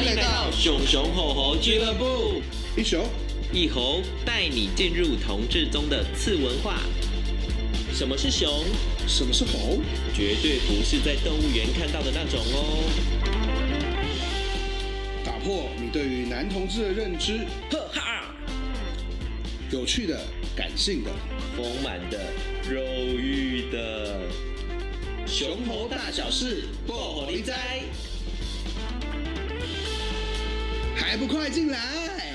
来到熊熊吼吼俱乐部， 一熊一猴带你进入同志中的次文化。什么是熊？ 什么是猴？ 绝对不是在动物园看到的那种哦。 打破你对于男同志的认知， 呵哈！ 有趣的、感性的、 丰满的、肉欲的，熊猴大小事，过火力哉！ 还不快进来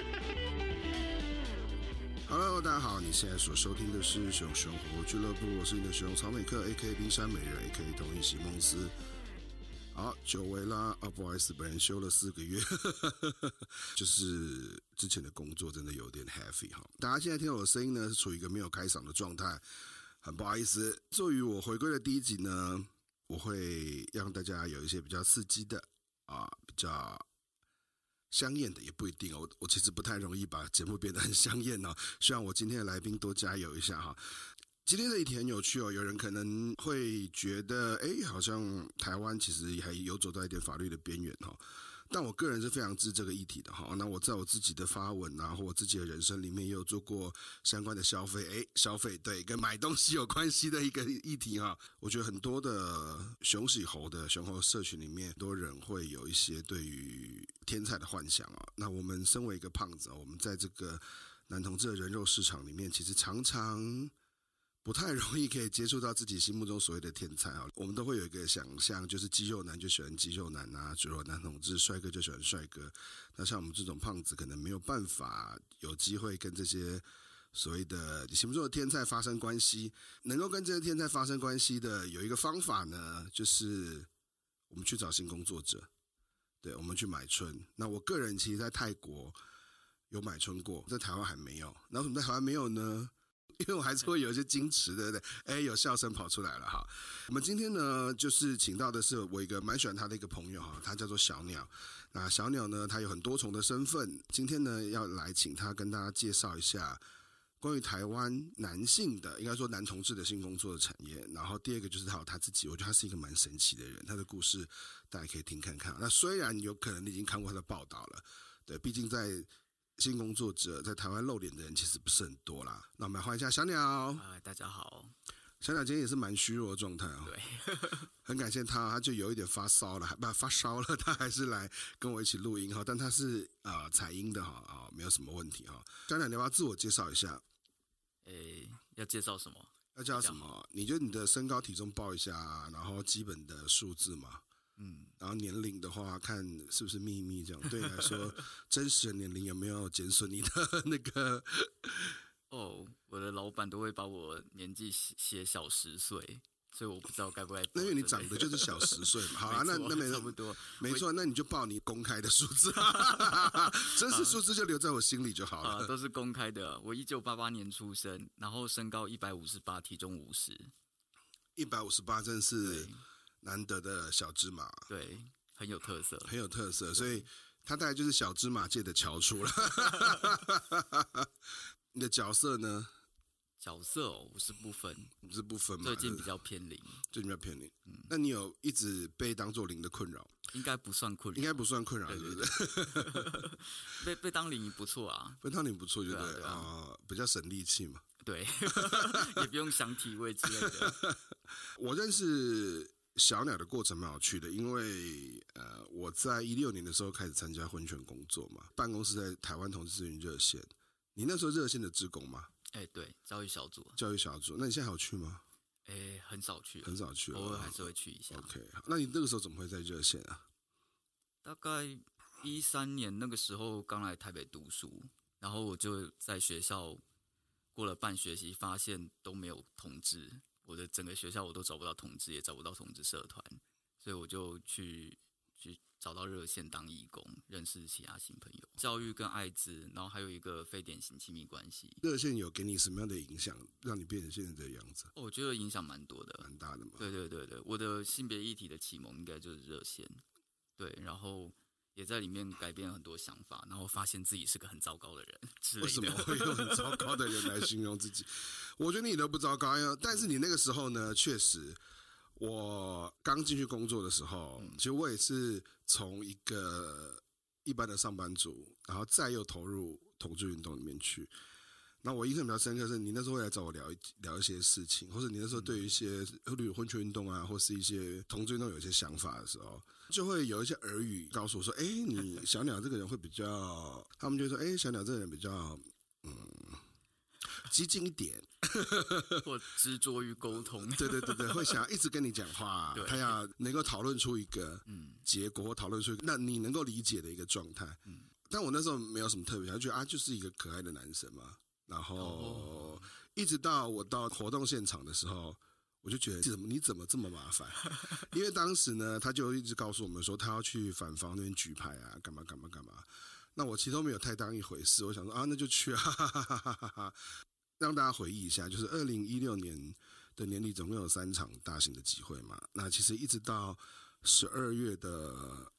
！Hello， 大家好，你现在所收听的是熊熊猴俱乐部，我是你的熊曹美克 ，A.K.A 冰山美人 ，A.K.A 同一席梦思。好，久违啦！不好意思，本人休了4个月，就是之前的工作真的有点 heavy 哈。大家现在听到我的声音呢，是处于一个没有开嗓的状态，很不好意思。作为我回归的第一集呢，我会让大家有一些比较刺激的比较香艳的，也不一定哦。我其实不太容易把节目变得很香艳哦，希望我今天的来宾多加油一下哈。今天的议题很有趣哦，有人可能会觉得，好像台湾其实还有走到一点法律的边缘哈。但我个人是非常支持这个议题的哈。那我在我自己的发文或我自己的人生里面也有做过相关的消费，消费对跟买东西有关系的一个议题哈。我觉得很多的熊喜猴的熊猴社群里面，很多人会有一些对于天菜的幻想啊。那我们身为一个胖子，我们在这个男同志的人肉市场里面，其实常常不太容易可以接触到自己心目中所谓的天才啊，我们都会有一个想象，就是肌肉男就喜欢肌肉男啊，肌肉男同志，帅哥就喜欢帅哥。那像我们这种胖子，可能没有办法有机会跟这些所谓的你心目中的天才发生关系。能够跟这些天才发生关系的有一个方法呢，就是我们去找性工作者，对，我们去买春。那我个人其实在泰国有买春过，在台湾还没有。那为什么在台湾没有呢？因为我还是会有一些矜持，对不对？有笑声跑出来了哈。我们今天呢，就是请到的是我一个蛮喜欢他的一个朋友哈，他叫做小鸟。那小鸟呢，他有很多重的身份。今天呢，要来请他跟大家介绍一下关于台湾男性的，应该说男同志的性工作的产业。然后第二个就是他有他自己，我觉得他是一个蛮神奇的人，他的故事大家可以听看看。那虽然有可能你已经看过他的报道了，对，毕竟在性工作者在台湾露脸的人其实不是很多啦。那我们来欢迎一下小鸟。 大家好。 小鸟今天也是蛮虚弱的状态哦。 对， 很感谢他就有一点发烧了，他还是来跟我一起录音哈。但他是采音的哈，没有什么问题哈。小鸟，你要不要自我介绍一下？ 要介绍什么？ 要介绍什么？你就你的身高体重报一下，然后基本的数字嘛。然后年龄的话，看是不是秘密这样。对你来说，真实的年龄有没有减损你的那个？ 我的老板都会把我年纪写小10岁，所以我不知道该不该。 那因为你长得就是小10岁嘛。好啦，那没差不多， 没错，那你就报你公开的数字，真实数字就留在我心里就好了。 都是公开的。我1988年出生，然后身高158，体重50。 158真是难得的小芝麻， 对，很有特色， 很有特色，所以他大概就是小芝麻界的翘楚了。你的角色呢？ 角色我是不分嘛，最近比较偏零。 那你有一直被当作零的困扰？ 应该不算困扰， 对不对？ 被当零不错啊， 被当零不错，就对比较省力气嘛。 对，也不用想体位之类的。 我认识小鸟的过程蛮有趣的，因为我在16年的时候开始参加婚权工作嘛，办公室在台湾同志咨询热线。你那时候热线的志工吗？ 对，教育小组。 那你现在还有去吗？ 很少去， 偶尔还是会去一下。 OK， 那你那个时候怎么会在热线啊？ 大概13年那个时候刚来台北读书，然后我就在学校过了半学期，发现都没有同志，我的整个学校我都找不到同志，也找不到同志社团，所以我就去找到热线当义工，认识其他新朋友，教育跟艾滋，然后还有一个非典型亲密关系。 热线有给你什么样的影响，让你变成现在这个样子？ 我觉得影响蛮多的， 蛮大的嘛。 对，我的性别议题的启蒙应该就是热线，对，然后也在里面改变很多想法，然后发现自己是个很糟糕的人之类的。 为什么会用很糟糕的人来形容自己？我觉得你都不糟糕呀，但是你那个时候呢，确实。 我刚进去工作的时候，其实我也是从一个一般的上班族，然后再又投入同志运动里面去。那我印象比较深刻是，你那时候会来找我聊一些事情，或者你那时候对于一些例如婚权运动啊，或是一些同志运动有一些想法的时候，就会有一些耳语告诉我说：“你小鸟这个人会比较……”他们就说：“小鸟这个人比较激进一点。” 或执着于沟通， 对，会想要一直跟你讲话，他要能够讨论出一个结果，或讨论出一个让你能够理解的一个状态。但我那时候没有什么特别，就觉得就是一个可爱的男生嘛。然后一直到我到活动现场的时候，我就觉得你怎么这么麻烦？因为当时呢，他就一直告诉我们说他要去反方那边举牌啊，干嘛。那我其实都没有太当一回事，我想说那就去啊，哈哈哈。让大家回忆一下，就是2016年的年底，总共有3场大型的集会嘛。那其实一直到12月的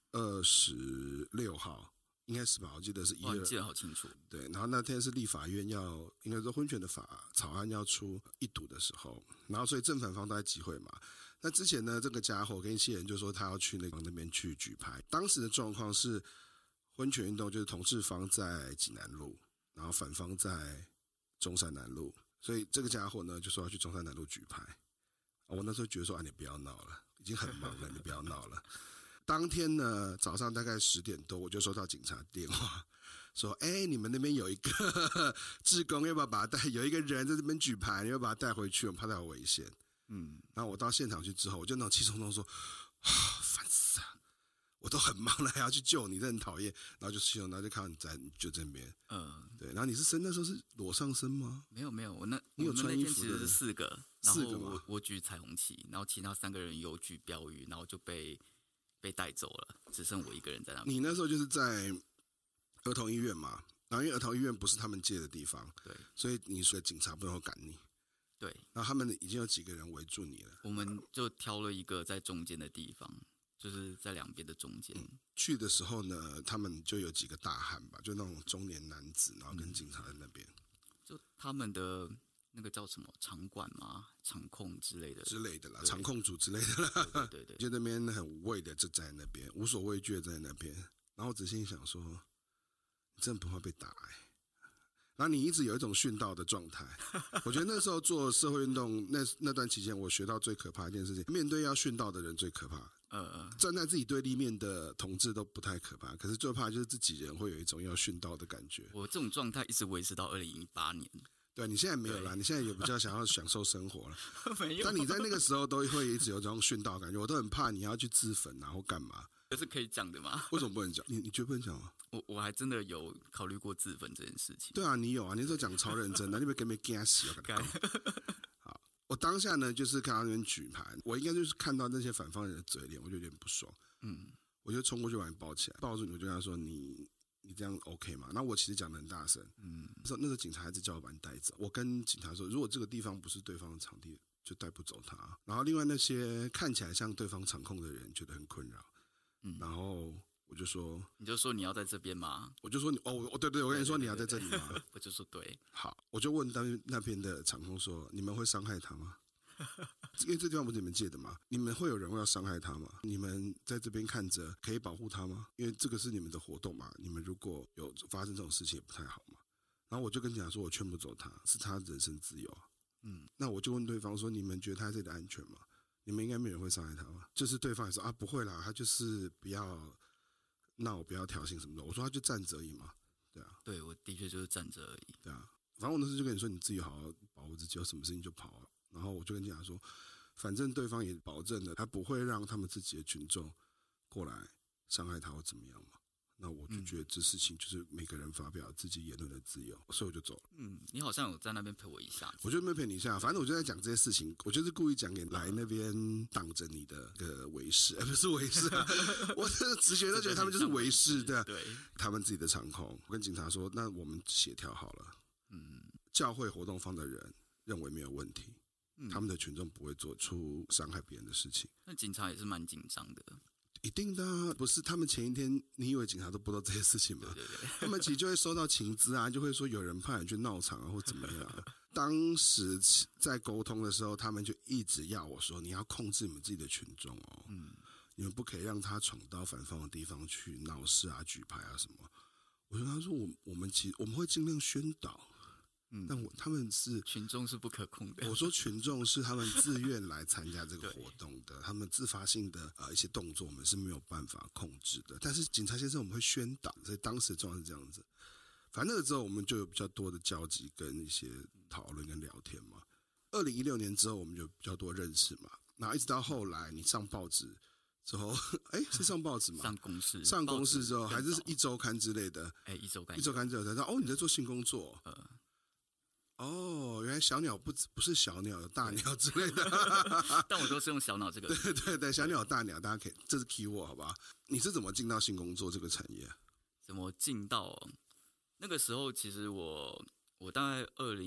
26号，应该是吧？我记得是你记得好清楚。 对，然后那天是立法院应该说婚权的草案要出一读的时候，然后所以正反方都在集会嘛。那之前呢，这个家伙跟一些人就说他要去那边去举牌。当时的状况是，婚权运动就是同志方在济南路，然后反方在中山南路，所以这个家伙呢就说要去中山南路举牌。我那时候觉得说你不要闹了，已经很忙了，你不要闹了。当天呢早上大概10点多，我就收到警察电话，说你们那边有一个志工，要不要把他带？有一个人在这边举牌，要不要把他带回去？我们怕他有危险。然后我到现场去之后，我就那种气冲冲说，烦死了。我都很忙了，还要去救你，这很讨厌。然后就气冲，然后就看到你在就这边，对。然后你那时候是裸上身吗？ 没有， 你有穿衣服的？ 其实是4个，然 4个后我举彩虹旗，然后其他3个人有举标语，然后就被带走了，只剩我一个人在那边。 你那时候就是在儿童医院嘛，然后因为儿童医院不是他们借的地方， 对， 所以你说警察不能赶你。 对， 然后他们已经有几个人围住你了。 我们就挑了一个在中间的地方，就是在2边的中间。 去的时候呢，他们就有几个大汉吧，就那种中年男子，然后跟警察在那边。 就他们的那个叫什么场馆吗？场控之类的啦，场控组之类的啦。 对， 就那边很无畏的就在那边，无所畏惧的在那边。然后我只心想说，你真的不怕被打然后你一直有一种殉道的状态。我觉得那时候做社会运动那段期间，我学到最可怕的一件事情，面对要殉道的人最可怕。站在自己对立面的同志都不太可怕，可是最怕就是自己人会有一种要殉道的感觉。 我这种状态一直维持到2018年。 对，你现在没有啦，你现在也比较想要享受生活了。 没有。 但你在那个时候都会一直有这种殉道的感觉，我都很怕你要去自焚啊或干嘛。 这是可以讲的吗？ 为什么不能讲？你觉得不能讲吗？ 我还真的有考虑过自焚这件事情。 对啊，你有啊，你那时候讲超认真的，你别跟没惊死好，我当下呢就是看到那边举牌，我应该就是看到那些反方人的嘴脸，我就有点不爽。我就冲过去把你抱起来，抱住你，我就跟他说你这样 OK 吗？那我其实讲得很大声。那个警察还是叫我把你带走。我跟警察说，如果这个地方不是对方的场地，就带不走他。然后另外那些看起来像对方场控的人觉得很困扰。然后我就说， 你就说你要在这边吗？ 我就说对，我跟你说你要在这里吗？ 我就说对。 好，我就问那边的场控说，你们会伤害他吗？因为这地方不是你们借的吗？你们会有人会要伤害他吗？你们在这边看着可以保护他吗？因为这个是你们的活动嘛，你们如果有发生这种事情也不太好嘛。然后我就跟警察说，我劝不走他，是他人身自由。那我就问对方说，你们觉得他在这里安全吗？你们应该没有人会伤害他吧？就是对方也说不会啦，他就是不要闹，不要挑衅什么的。我说他就站着而已嘛，对啊。 对，我的确就是站着而已。 对啊，反正我那时候就跟你说，你自己好好保护自己，有什么事情就跑啊。然后我就跟警察说，反正对方也保证了，他不会让他们自己的群众过来伤害他或怎么样嘛。那我就觉得这事情就是每个人发表自己言论的自由，所以我就走了。 你好像有在那边陪我一下。 我就没陪你一下，反正我就在讲这些事情，我就是故意讲给来那边挡着你的维士，不是维士啊，我的直觉都觉得他们就是维士的， 对， 他们自己的场控。我跟警察说，那我们协调好了，教会活动方的人认为没有问题，他们的群众不会做出伤害别人的事情。 那警察也是蛮紧张的。 一定的啊，不是他们前一天，你以为警察都不知道这些事情吗？ 对对对， 他们其实就会收到情资啊，就会说有人派你去闹场啊，或怎么样啊。当时在沟通的时候，他们就一直要我说，你要控制你们自己的群众哦，你们不可以让他闯到反方的地方去闹事啊、举牌啊什么。我就跟他说，我们其实我们会尽量宣导。但他们是群众是不可控的。 我说群众是他们自愿来参加这个活动的，他们自发性的一些动作我们是没有办法控制的。但是警察先生我们会宣导，所以当时的状况是这样子。反正那个之后我们就有比较多的交集跟一些讨论跟聊天嘛。2016年之后我们就比较多认识嘛，然后一直到后来你上报纸之后，是上报纸吗？ 上公视之后，还是一周刊之类的？ 一周刊之后才知道你在做性工作。原来小鸟不是小鸟，有大鸟之类的。 但我都是用小鸟这个。 对，小鸟大鸟，大家可以，这是 keyword 好吧？你是怎么进到性工作这个产业？ 怎么进到？那个时候其实我大概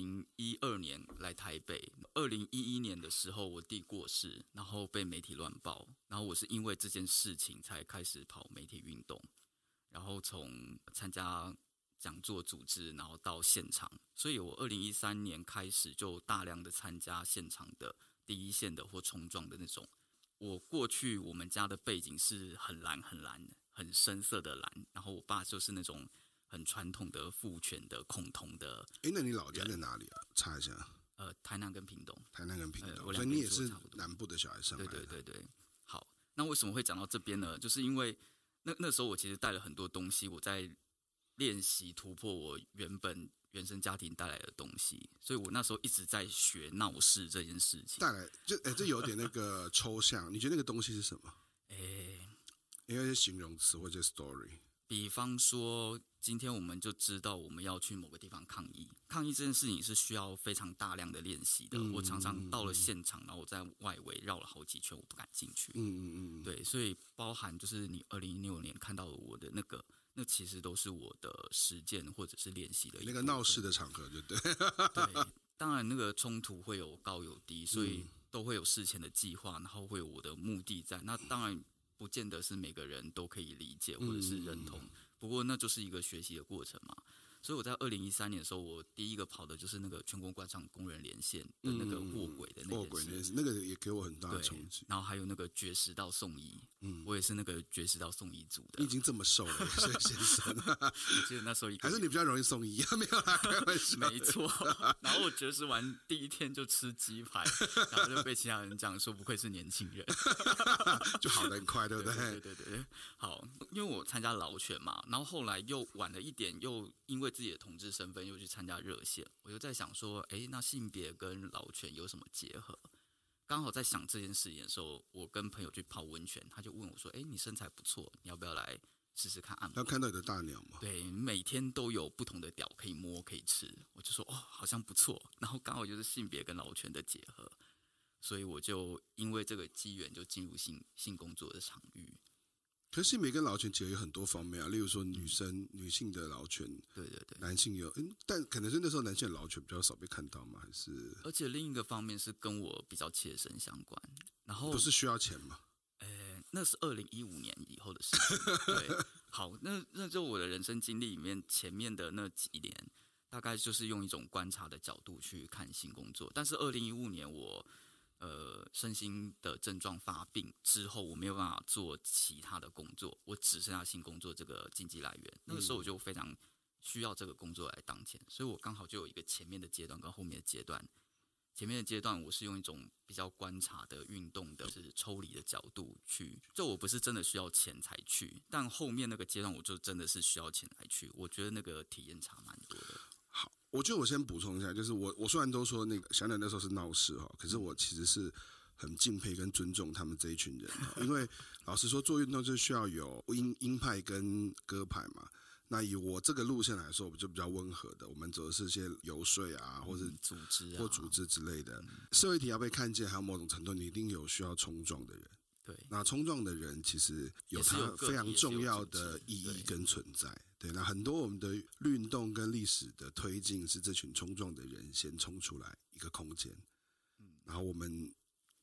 2012年来台北，2011年的时候我弟过世，然后被媒体乱报，然后我是因为这件事情才开始跑媒体运动，然后从参加讲座组织，然后到现场，所以我2013年开始就大量的参加现场的第一线的或冲撞的那种。我过去我们家的背景是很蓝很蓝很深色的蓝，然后我爸就是那种很传统的父权的恐同的。 那你老家在哪里啊？查一下。 台南跟屏东。 所以你也是南部的小孩上来的。 对。好，那为什么会讲到这边呢？就是因为那时候我其实带了很多东西，我在练习突破我原生家庭带来的东西，所以我那时候一直在学闹事这件事情。 带来这有点那个抽象，你觉得那个东西是什么？因为是形容词或者 story。 比方说，今天我们就知道我们要去某个地方抗议，抗议这件事情是需要非常大量的练习的。我常常到了现场，然后我在外围绕了好几圈，我不敢进去。对，所以包含就是你2016年看到的我的那其实都是我的实践或者是练习的一部分。 那个闹事的场合，对不对？ 对，当然那个冲突会有高有低，所以都会有事前的计划，然后会有我的目的在。那当然不见得是每个人都可以理解或者是认同，不过那就是一个学习的过程嘛。所以我在2013年的时候，我第一个跑的就是那个全国官场工人连线的那个卧轨的那件事， 那个也给我很大的冲击。 然后还有那个绝食到送医，我也是那个绝食到送医组的。 你已经这么瘦了，先生。 我记得那时候还是你比较容易送医，没有啦，开玩笑。 没错。然后我绝食完第一天就吃鸡排，然后就被其他人讲说不愧是年轻人， 就好得很快，对不对？ 对。好，因为我参加劳权嘛，然后后来又晚了一点，又因为自己的同志身份又去参加热线，我就在想说，那性别跟劳权有什么结合？刚好在想这件事情的时候，我跟朋友去泡温泉，他就问我说：“你身材不错，你要不要来试试看按摩？” 要看到你的大鸟吗？ 对，每天都有不同的屌可以摸可以吃，我就说好像不错。然后刚好就是性别跟劳权的结合，所以我就因为这个机缘就进入性工作的场域。 可是性别跟劳权结合有很多方面啊，例如说女性的劳权， 对， 男性有，但可能是那时候男性的劳权比较少被看到吗？还是？ 而且另一个方面是跟我比较切身相关，然后不是需要钱吗？ 那是2015年以后的事情。对，好，那就我的人生经历里面前面的那几年，大概就是用一种观察的角度去看性工作，但是2015年我。身心的症状发病之后，我没有办法做其他的工作，我只剩下性工作这个经济来源。那个时候我就非常需要这个工作来当钱，所以我刚好就有一个前面的阶段跟后面的阶段。前面的阶段我是用一种比较观察的运动的是抽离的角度去，就我不是真的需要钱才去，但后面那个阶段我就真的是需要钱才去，我觉得那个体验差蛮多的。 好，我觉得我先补充一下，就是我虽然都说那个小鸟那时候是闹事哈，可是我其实是很敬佩跟尊重他们这一群人，因为老实说做运动就需要有鹰派跟鸽派嘛。那以我这个路线来说，我们就比较温和的，我们走的是一些游说啊，或者组织或组织之类的。社会体要被看见，还有某种程度，你一定有需要冲撞的人。 对， 那冲撞的人其实有他非常重要的意义跟存在。对，那很多我们的运动跟历史的推进是这群冲撞的人先冲出来一个空间，然后我们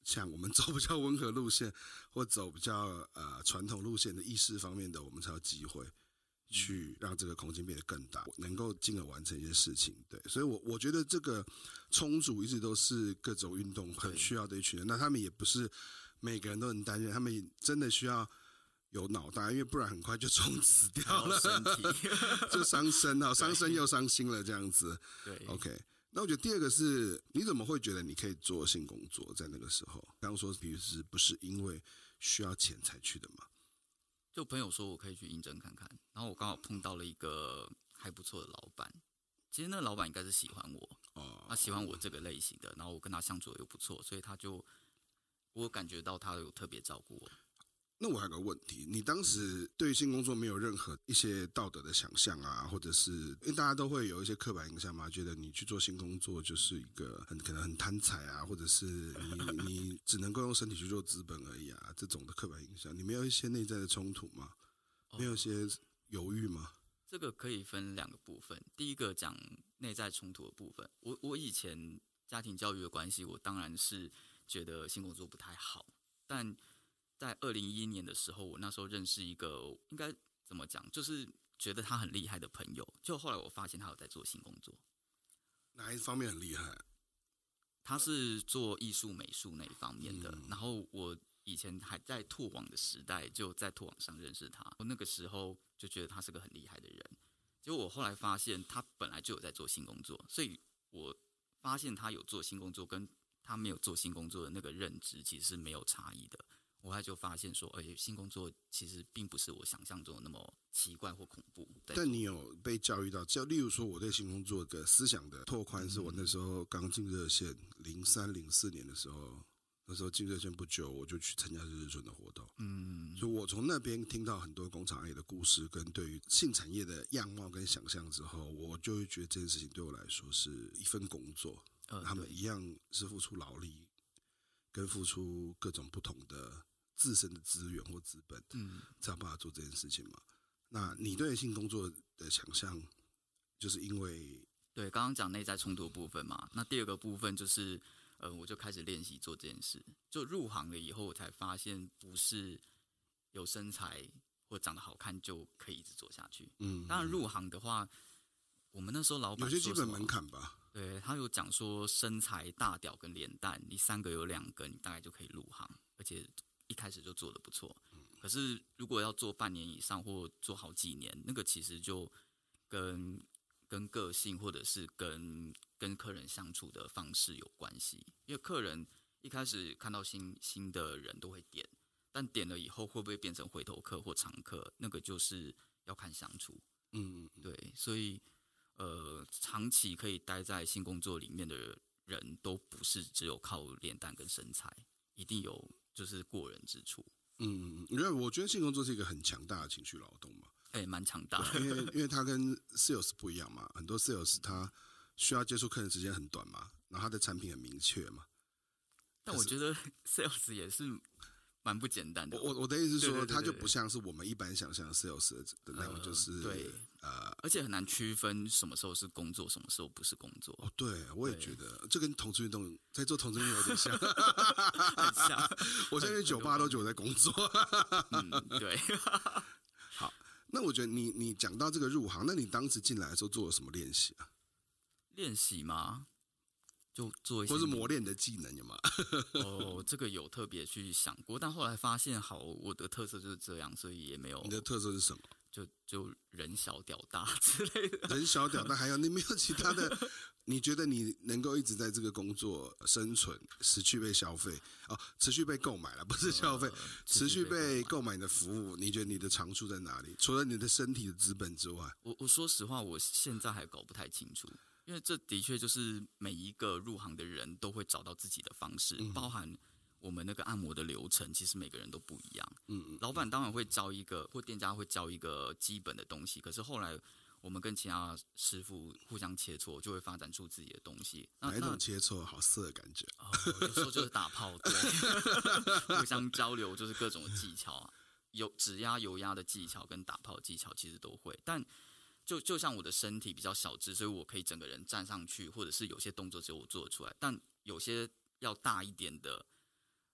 像我们走比较温和路线，或走比较传统路线的意识方面的，我们才有机会去让这个空间变得更大，能够进而完成一些事情。对，所以我觉得这个冲组一直都是各种运动很需要的一群人。那他们也不是每个人都能担任，他们真的需要有脑袋，因为不然很快就冲死掉了， 身体就伤身啊，伤身又伤心了这样子。 对 ，OK。那我觉得第二个是，你怎么会觉得你可以做性工作？在那个时候，刚刚说，比如是不是因为需要钱才去的嘛？ 就朋友说我可以去应征看看，然后我刚好碰到了一个还不错的老板。其实那个老板应该是喜欢我，他喜欢我这个类型的，然后我跟他相处又不错，所以我感觉到他有特别照顾我。 那我还有个问题，你当时对性工作没有任何一些道德的想象啊，或者是因为大家都会有一些刻板印象嘛，觉得你去做性工作就是一个可能很贪财啊，或者是你只能够用身体去做资本而已啊，这种的刻板印象，你没有一些内在的冲突吗？没有一些犹豫吗？ 这个可以分2个部分。第一个讲内在冲突的部分，我以前家庭教育的关系，我当然是觉得性工作不太好，但在2011年的时候，我那时候认识一个应该怎么讲，就是觉得他很厉害的朋友。就后来我发现他有在做性工作。 哪一方面很厉害？ 他是做艺术美术那一方面的。然后我以前还在拓网的时代，就在拓网上认识他。我那个时候就觉得他是个很厉害的人。结果我后来发现他本来就有在做性工作，所以我发现他有做性工作跟他没有做性工作的那个认知其实是没有差异的。我后来就发现说，性工作其实并不是我想象中的那么奇怪或恐怖。 但你有被教育到，例如说我对性工作的思想的拓宽，是我那时候刚进热线，03、04年的时候，那时候进热线不久，我就去参加日春的活动。所以我从那边听到很多工厂业的故事，跟对于性产业的样貌跟想象之后，我就会觉得这件事情对我来说是一份工作，他们一样是付出劳力，跟付出各种不同的自身的资源或资本，才有办法做这件事情嘛。那你对性工作的想象，就是因为对刚刚讲内在冲突的部分嘛。那第2个部分就是，我就开始练习做这件事。就入行了以后，我才发现不是有身材或长得好看就可以一直做下去。当然入行的话，我们那时候老板有些基本门槛吧。 对，他有讲说身材、大屌跟脸蛋，你3个有2个，你大概就可以入行，而且一开始就做得不错。可是如果要做半年以上或做好几年，那个其实就跟个性或者是跟客人相处的方式有关系。因为客人一开始看到新的人都会点，但点了以后会不会变成回头客或常客，那个就是要看相处。对，所以长期可以待在性工作里面的人都不是只有靠脸蛋跟身材，一定有就是过人之处。 因为我觉得性工作是一个很强大的情绪劳动嘛， 蛮强大的。 因为它跟 sales 不一样嘛，很多 sales 他需要接触客人时间很短嘛，然后他的产品很明确嘛。 但我觉得 sales 也是蛮不简单的。 我的意思是说， 对它就不像是我们一般想象的 sales 的那种，就是对而且很难区分什么时候是工作，什么时候不是工作。 对，我也觉得这跟同志运动在做同志运动有点像， 很像。 我现在去酒吧都觉得我在工作。 对。 好，那我觉得你讲到这个入行，那你当时进来的时候做了什么练习啊？ 练习吗？就做一些， 或是磨练的技能有吗？ 这个有特别去想过，但后来发现，好，我的特色就是这样，所以也没有。 你的特色是什么？ 就人小屌大之类的。 人小屌大，还有你没有其他的？你觉得你能够一直在这个工作生存，持续被消费持续被购买了，不是消费，持续被购买你的服务，你觉得你的长处在哪里？除了你的身体的资本之外， 我说实话，我现在还搞不太清楚。因为这的确就是每一个入行的人都会找到自己的方式，包含我们那个按摩的流程，其实每个人都不一样。老板当然会教一个，或店家会教一个基本的东西，可是后来我们跟其他师傅互相切磋，就会发展出自己的东西。 哪一种切磋？好色的感觉。 有时候就是打炮，对，互相交流就是各种技巧，有指压、油压的技巧跟打炮技巧其实都会，但。就像我的身体比较小只，所以我可以整个人站上去，或者是有些动作只有我做得出来。但有些要大一点的，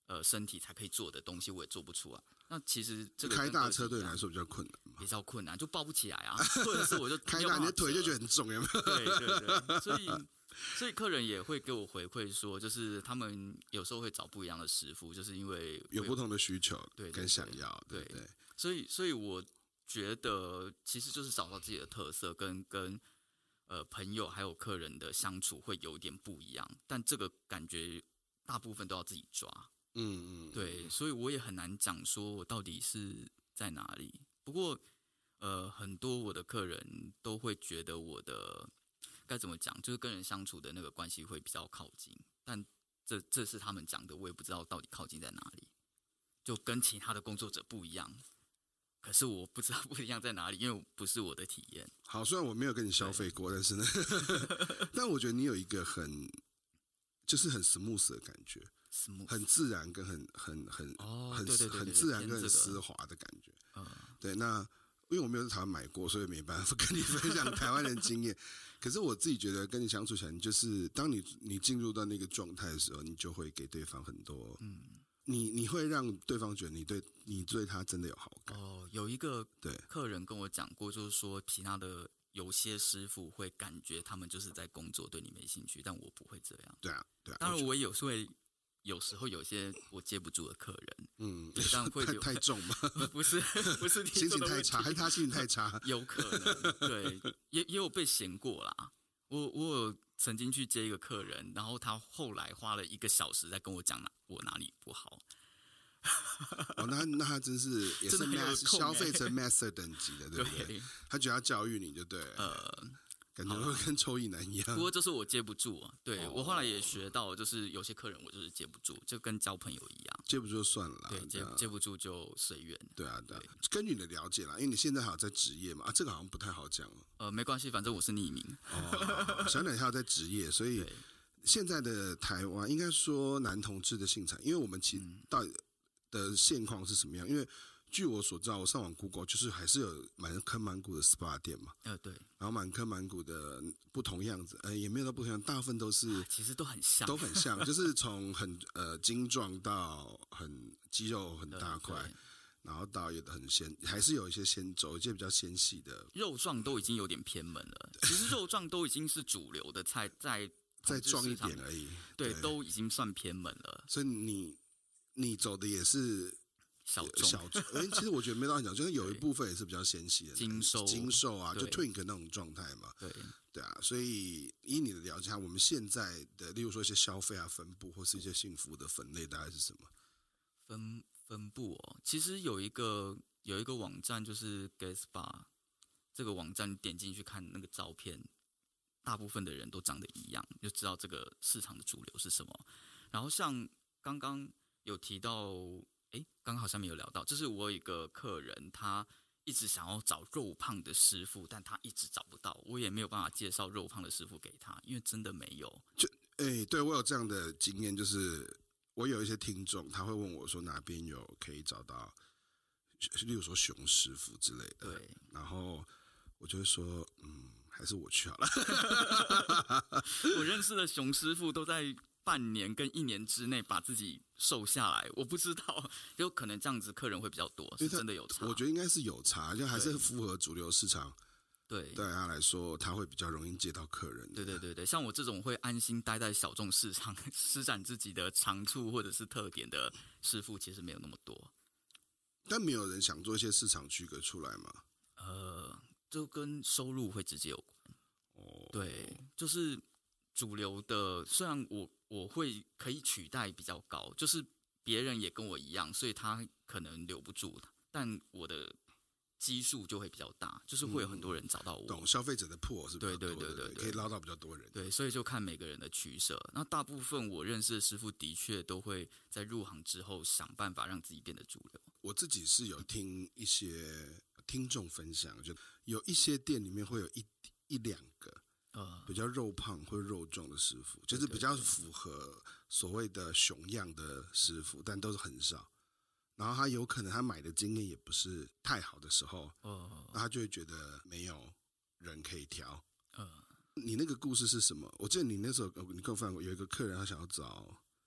身体才可以做的东西，我也做不出来。那其实这个开大车对你来说比较困难嘛？ 比较困难，就抱不起来啊，或者是我就开大你的腿就觉得很重，有没有？ 对对对，所以客人也会给我回馈说，就是他们有时候会找不一样的师傅，就是因为有不同的需求对跟想要，对不对？ 所以我觉得其实就是找到自己的特色，跟朋友还有客人的相处会有点不一样，但这个感觉大部分都要自己抓。对，所以我也很难讲说我到底是在哪里。不过，很多我的客人都会觉得我的该怎么讲，就是跟人相处的那个关系会比较靠近，但这是他们讲的，我也不知道到底靠近在哪里，就跟其他的工作者不一样。可是我不知道不一样在哪里，因为不是我的体验。 好，虽然我没有跟你消费过，但是呢，但我觉得你有一个就是很 smooth 的感觉。很自然跟很自然跟很丝滑的感觉。对，那因为我没有在台湾买过，所以没办法跟你分享台湾的经验。可是我自己觉得跟你相处起来，就是当你进入到那个状态的时候，你就会给对方很多，你会让对方觉得你对他真的有好感。 有一个客人跟我讲过，就是说其他的有些师傅会感觉他们就是在工作，对你没兴趣，但我不会这样。 对啊。 当然我也有时候有些我接不住的客人，但会太重吗？ 不是心情太差，还是他心情太差？ 有可能，对，也有被嫌过啦。我有曾经去接一个客人，然后他后来花了1个小时在跟我讲我哪里不好。 那他真是也是消费者 master 等级的，对不对？他觉得要教育你就对了。感觉会跟抽一男一样， 不过就是我接不住啊。对，我后来也学到，就是有些客人我就是接不住，就跟交朋友一样， 接不住就算了啦。 对，接不住就随缘。 对啊。根据你的了解啦，因为你现在好像在职业嘛，这个好像不太好讲了。 没关系，反正我是匿名。 小奶还有在职业，所以现在的台湾应该说男同志的性产，因为我们其实到底的现况是什么样？因为据我所知道，我上网 Google 就是还是有满坑满谷的 SPA 店嘛， 对， 然后满坑满谷的不同样子，也没有到不同样，大部分都是其实都很像， 就是从很精壮到很肌肉很大块，然后到有的很纤，还是有一些走一些比较纤细的肉壮都已经有点偏门了。其实肉壮都已经是主流的菜，再壮一点而已， 对，都已经算偏门了。 所以你走的也是。 小众， 其实我觉得没到很小，就是有一部分也是比较纤细的精瘦啊，就 twink 那种状态嘛。对啊，所以以你的了解，我们现在的，例如说一些消费啊、分布或是一些幸福的分类，大概是什么？ 分布其实有一个网站就是 Gayspa 这个网站，点进去看那个照片，大部分的人都长得一样，就知道这个市场的主流是什么。然后像刚刚有提到。刚刚好像没有聊到，就是我有一个客人，他一直想要找肉胖的师傅，但他一直找不到，我也没有办法介绍肉胖的师傅给他，因为真的没有。 对我有这样的经验，就是我有一些听众，他会问我说哪边有可以找到，例如说熊师傅之类的， 对， 然后我就会说，还是我去好了。 我认识的熊师傅都在半年跟1年之内把自己瘦下来，我不知道，有可能这样子客人会比较多，是真的有差。 我觉得应该是有差，就还是符合主流市场。 对他来说，他会比较容易接到客人。 对，像我这种会安心待在小众市场，施展自己的长处或者是特点的师傅，其实没有那么多。 但没有人想做一些市场区隔出来吗？ 就跟收入会直接有关。对，就是主流的，虽然我会可以取代比较高，就是别人也跟我一样，所以他可能留不住，但我的基数就会比较大，就是会有很多人找到我。 消费者的破是比较多的， 对， 可以捞到比较多人。 对，所以就看每个人的取舍。那大部分我认识的师傅的确都会在入行之后想办法让自己变得主流。 我自己是有听一些听众分享，就有一些店里面会有一两个。比较肉胖或肉壮的师傅，就是比较符合所谓的熊样的师傅，但都是很少。然后他有可能他买的经验也不是太好的时候，那他就会觉得没有人可以挑。你那个故事是什么？我记得你那时候你跟我分享过，有一个客人他想要找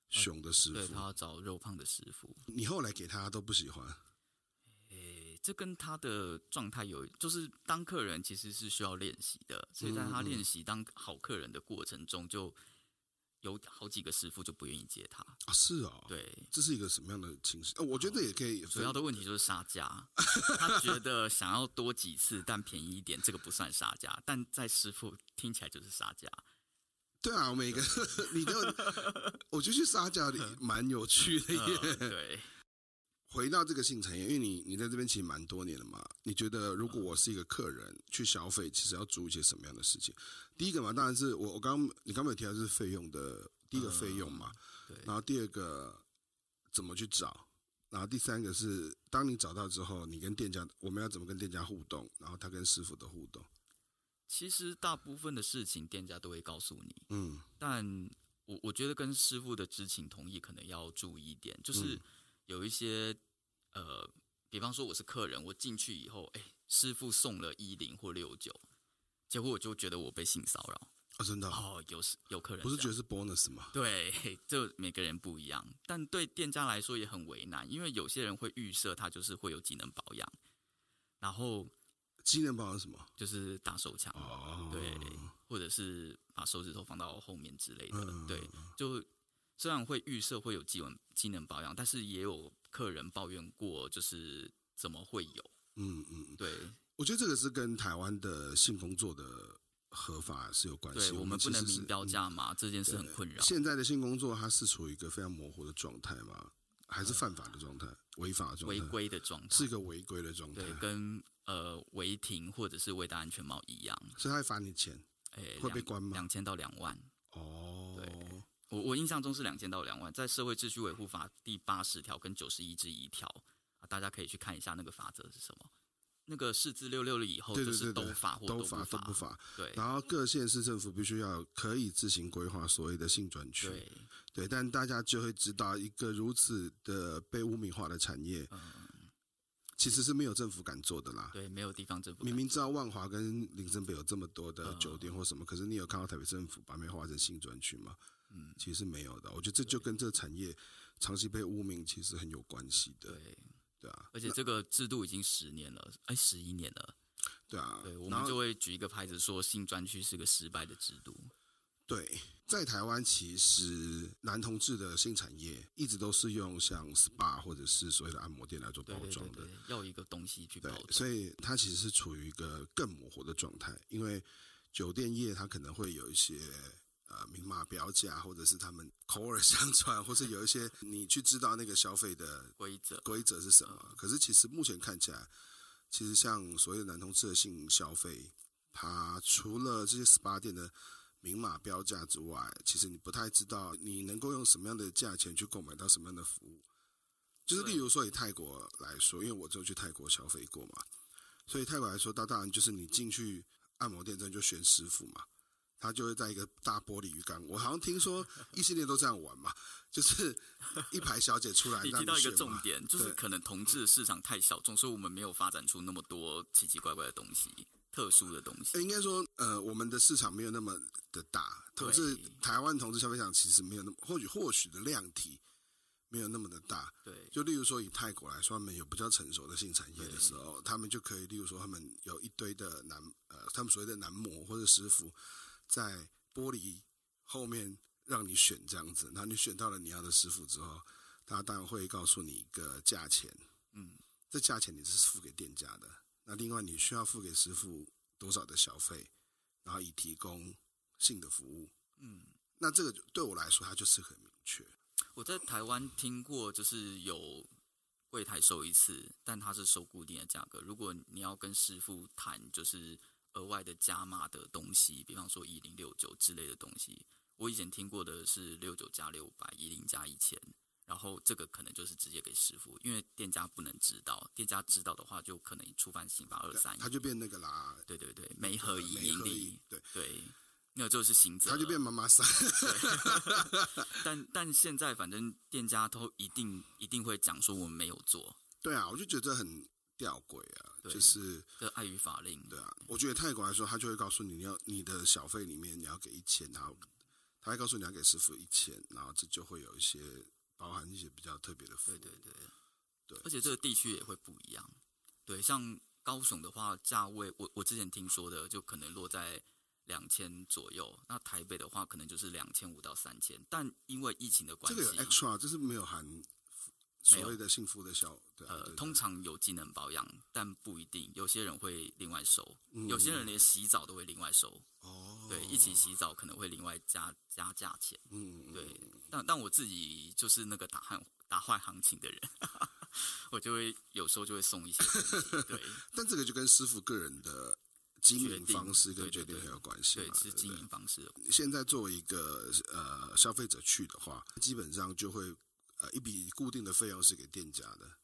熊的师傅， 对他要找肉胖的师傅。 你后来给他都不喜欢。 这跟他的状态就是当客人其实是需要练习的，所以在他练习当好客人的过程中，就有好几个师傅就不愿意接他。 是哦， 对， 这是一个什么样的情形？我觉得也可以。 主要的问题就是杀价，他觉得想要多几次但便宜一点，这个不算杀价，但在师傅听起来就是杀价。 对啊，每个我觉得去杀价蛮有趣的耶。 对。 回到这个性产业，因为你在这边其实蛮多年了嘛，你觉得如果我是一个客人去消费，其实要注意一些什么样的事情？第一个嘛，当然是你刚刚有提到是费用的，第一个费用嘛， 对， 然后第二个怎么去找，然后第三个是当你找到之后，你跟店家我们要怎么跟店家互动，然后他跟师傅的互动。 其实大部分的事情店家都会告诉你，但我觉得跟师傅的知情同意可能要注意一点，就是有一些比方说我是客人，我进去以后，师傅送了10或69，结果我就觉得我被性骚扰。 真的有客人不是觉得是 bonus 吗？ 对，就每个人不一样，但对店家来说也很为难，因为有些人会预设他就是会有机能保养，然后机能保养什么？ 就是打手枪，对，或者是把手指头放到后面之类的，对，就虽然会预设会有机能保养，但是也有客人抱怨过，就是怎么会有？对， 我觉得这个是跟台湾的性工作的合法是有关系。 对，我们不能明标价嘛，这件事很困扰。 现在的性工作它是处于一个非常模糊的状态嘛，还是犯法的状态、违法的状态、 违规的状态， 是一个违规的状态， 对，跟违停或者是未戴安全帽一样， 所以他会罚你钱，会被关吗 ？2000到2万。 对， 我印象中是2000到2万，在社会秩序维护法第80条跟91之1条，大家可以去看一下那个法则是什么。那个释字66了以后，就是都罚或都不罚。对， 然后各县市政府必须要可以自行规划所谓的性专区。对，但大家就会知道，一个如此的被污名化的产业，其实是没有政府敢做的啦。 对，没有地方政府。 明明知道万华跟林森北有这么多的酒店或什么，可是你有看到台北政府把它划成性专区吗？其实没有的。我觉得这就跟这个产业长期被污名其实很有关系的。对啊， 而且这个制度已经10年了，11年了。 对啊， 对，我们就会举一个牌子说性专区是个失败的制度。 对，在台湾其实男同志的性产业一直都是用像 SPA 或者是所谓的按摩店来做包装的， 对，要一个东西去包装， 所以它其实是处于一个更模糊的状态，因为酒店业它可能会有一些明码标价，或者是他们口耳相传，或是有一些你去知道那个消费的规则是什么。可是其实目前看起来，其实像所谓的男同志的性消费，它除了这些 SPA 店的明码标价之外，其实你不太知道你能够用什么样的价钱去购买到什么样的服务。就是例如说以泰国来说，因为我只有去泰国消费过嘛，所以泰国来说，当然就是你进去按摩店，真就选师傅嘛。他就会在一个大玻璃鱼缸，我好像听说异性恋都这样玩嘛，就是一排小姐出来让你选嘛。 你提到一个重点，就是可能同志的市场太小众，所以我们没有发展出那么多奇奇怪怪的东西、特殊的东西。 应该说，我们的市场没有那么的大，台湾同志消费场其实没有那么，或许的量体没有那么的大。 对， 就例如说以泰国来说，他们有比较成熟的性产业的时候，他们就可以，例如说他们有一堆的他们所谓的男模或者师傅。在玻璃后面让你选这样子，然后你选到了你要的师傅之后，他当然会告诉你一个价钱，这价钱你是付给店家的，那另外你需要付给师傅多少的小费，然后以提供性的服务，那这个对我来说它就是很明确。 我在台湾听过，就是有柜台收一次，但它是收固定的价格，如果你要跟师傅谈，就是额外的加码的东西，比方说1069之类的东西，我以前听过的是69加600，10加1000，然后这个可能就是直接给师傅，因为店家不能知道，店家知道的话就可能触犯刑法231， 他就变那个啦。 对，媒合以盈利，对，那就是刑责， 他就变妈妈桑。 但现在反正店家都一定会讲说我们没有做。 对啊，我就觉得很吊诡啊，就是这碍于法令。 对啊，我觉得泰国来说，他就会告诉你，你的小费里面你要给1000，他他会告诉你要给师傅1000，然后这就会有一些包含一些比较特别的服务。对， 而且这个地区也会不一样。对，像高雄的话，价位我之前听说的，就可能落在2000左右。那台北的话，可能就是2500到3000。但因为疫情的关系， 这个有 extra， 这是没有含所谓的幸福的对， 通常有技能保养，但不一定，有些人会另外收，有些人连洗澡都会另外收。对，一起洗澡可能会另外加价钱。对，但我自己就是那个打坏行情的人，我就会有时候就会送一些东西。对， 但这个就跟师傅个人的经营方式跟决定很有关系嘛。 对，是经营方式。 现在作为一个消费者去的话，基本上就会一笔固定的费用是给店家的。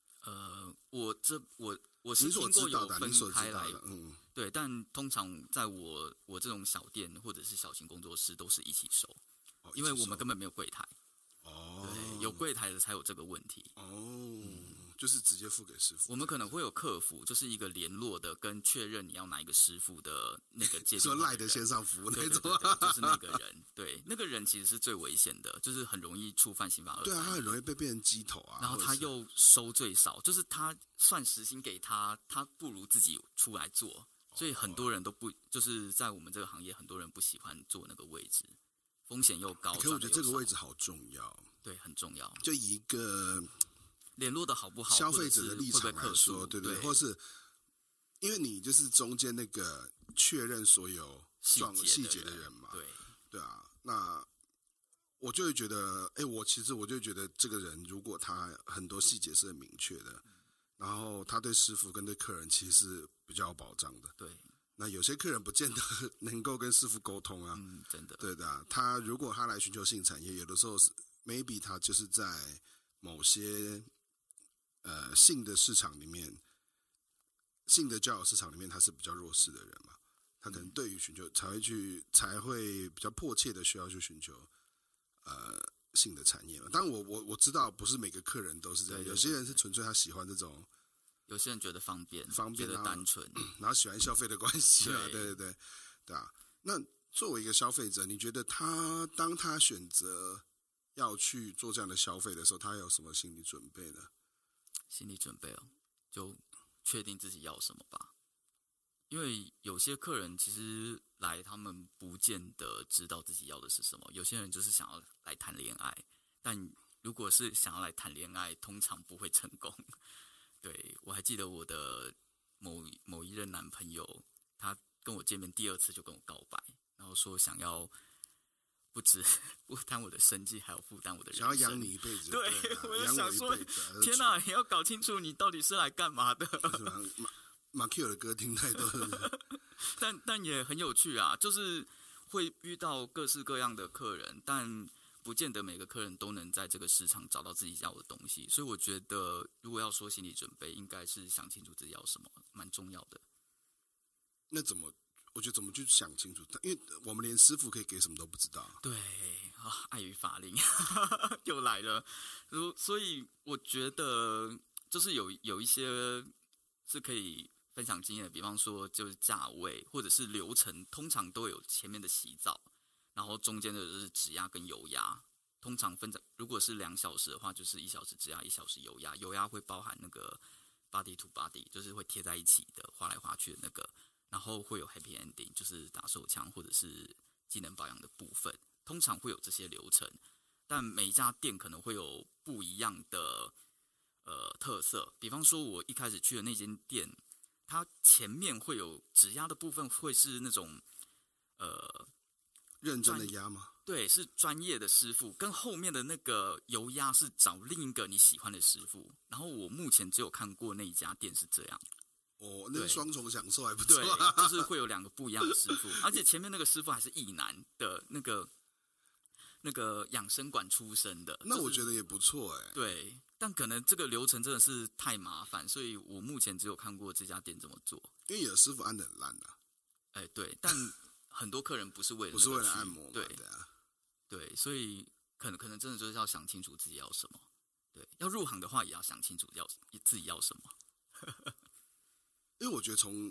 我是听过有分开来，对，但通常在我这种小店或者是小型工作室都是一起收，因为我们根本没有柜台。对，有柜台的才有这个问题。 就是直接付给师傅。 我们可能会有客服，就是一个联络的跟确认你要哪一个师傅的那个界定。 说赖的线上服务那种， 对，就是那个人。对，那个人其实是最危险的，就是很容易触犯刑法231。 对啊，他很容易被变成鸡头啊。 然后他又收最少，就是他算时薪给他，他不如自己出来做，所以很多人都不，就是在我们这个行业，很多人不喜欢做那个位置，风险又高。 可我觉得这个位置好重要。 对，很重要。 就以一个联络的好不好， 消费者的立场来说，对，或是因为你就是中间那个确认所有细节的人嘛，对啊，那我就会觉得，其实我就觉得这个人如果他很多细节是很明确的，然后他对师傅跟对客人其实是比较有保障的， 对。 那有些客人不见得能够跟师傅沟通啊， 真的， 对的啊，他如果他来寻求性产业，有的时候是 maybe 他就是在某些性的市场里面，性的交友市场里面，他是比较弱势的人嘛，他可能对于寻求才会比较迫切的需要去寻求性的产业嘛。当然我知道不是每个客人都是这样，有些人是纯粹他喜欢这种， 有些人觉得方便觉得单纯， 然后喜欢消费的关系嘛，对啊。那作为一个消费者，你觉得当他选择要去做这样的消费的时候，他有什么心理准备呢？ 心理准备就确定自己要什么吧。因为有些客人其实来，他们不见得知道自己要的是什么。有些人就是想要来谈恋爱，但如果是想要来谈恋爱，通常不会成功。对，我还记得我的某一任男朋友，他跟我见面第2次就跟我告白，然后说想要不止负担我的生计，还要负担我的人生， 想要养你一辈子。 对，我就想说，天哪，你要搞清楚你到底是来干嘛的。 马 Q 的歌听太多了， 但也很有趣啊，就是会遇到各式各样的客人，但不见得每个客人都能在这个市场找到自己要的东西，所以我觉得如果要说心理准备，应该是想清楚自己要什么，蛮重要的。 那我觉得怎么去想清楚？因为我们连师傅可以给什么都不知道。 对啊，碍于法令又来了，所以我觉得就是有一些是可以分享经验的，比方说就是价位或者是流程，通常都有前面的洗澡，然后中间的就是指压跟油压。通常如果是2小时的话，就是1小时指压，1小时油压。油压会包含那个 body to body， 就是会贴在一起的，滑来滑去的那个。然后会有 happy ending， 就是打手枪或者是技能保养的部分，通常会有这些流程。但每一家店可能会有不一样的特色。比方说，我一开始去的那间店，它前面会有指压的部分，会是那种认真的压吗？ 对，是专业的师傅，跟后面的那个油压是找另一个你喜欢的师傅。然后我目前只有看过那一家店是这样。 那个双重享受还不错。 对，就是会有2个不一样的师傅，而且前面那个师傅还是异男的那个养生馆出身的。 那我觉得也不错对，但可能这个流程真的是太麻烦，所以我目前只有看过这家店这么做。 因为有师傅按得很烂的。 对，但很多客人不是为了按摩嘛， 对，所以可能真的就是要想清楚自己要什么。对，要入行的话也要想清楚自己要什么。 因为我觉得从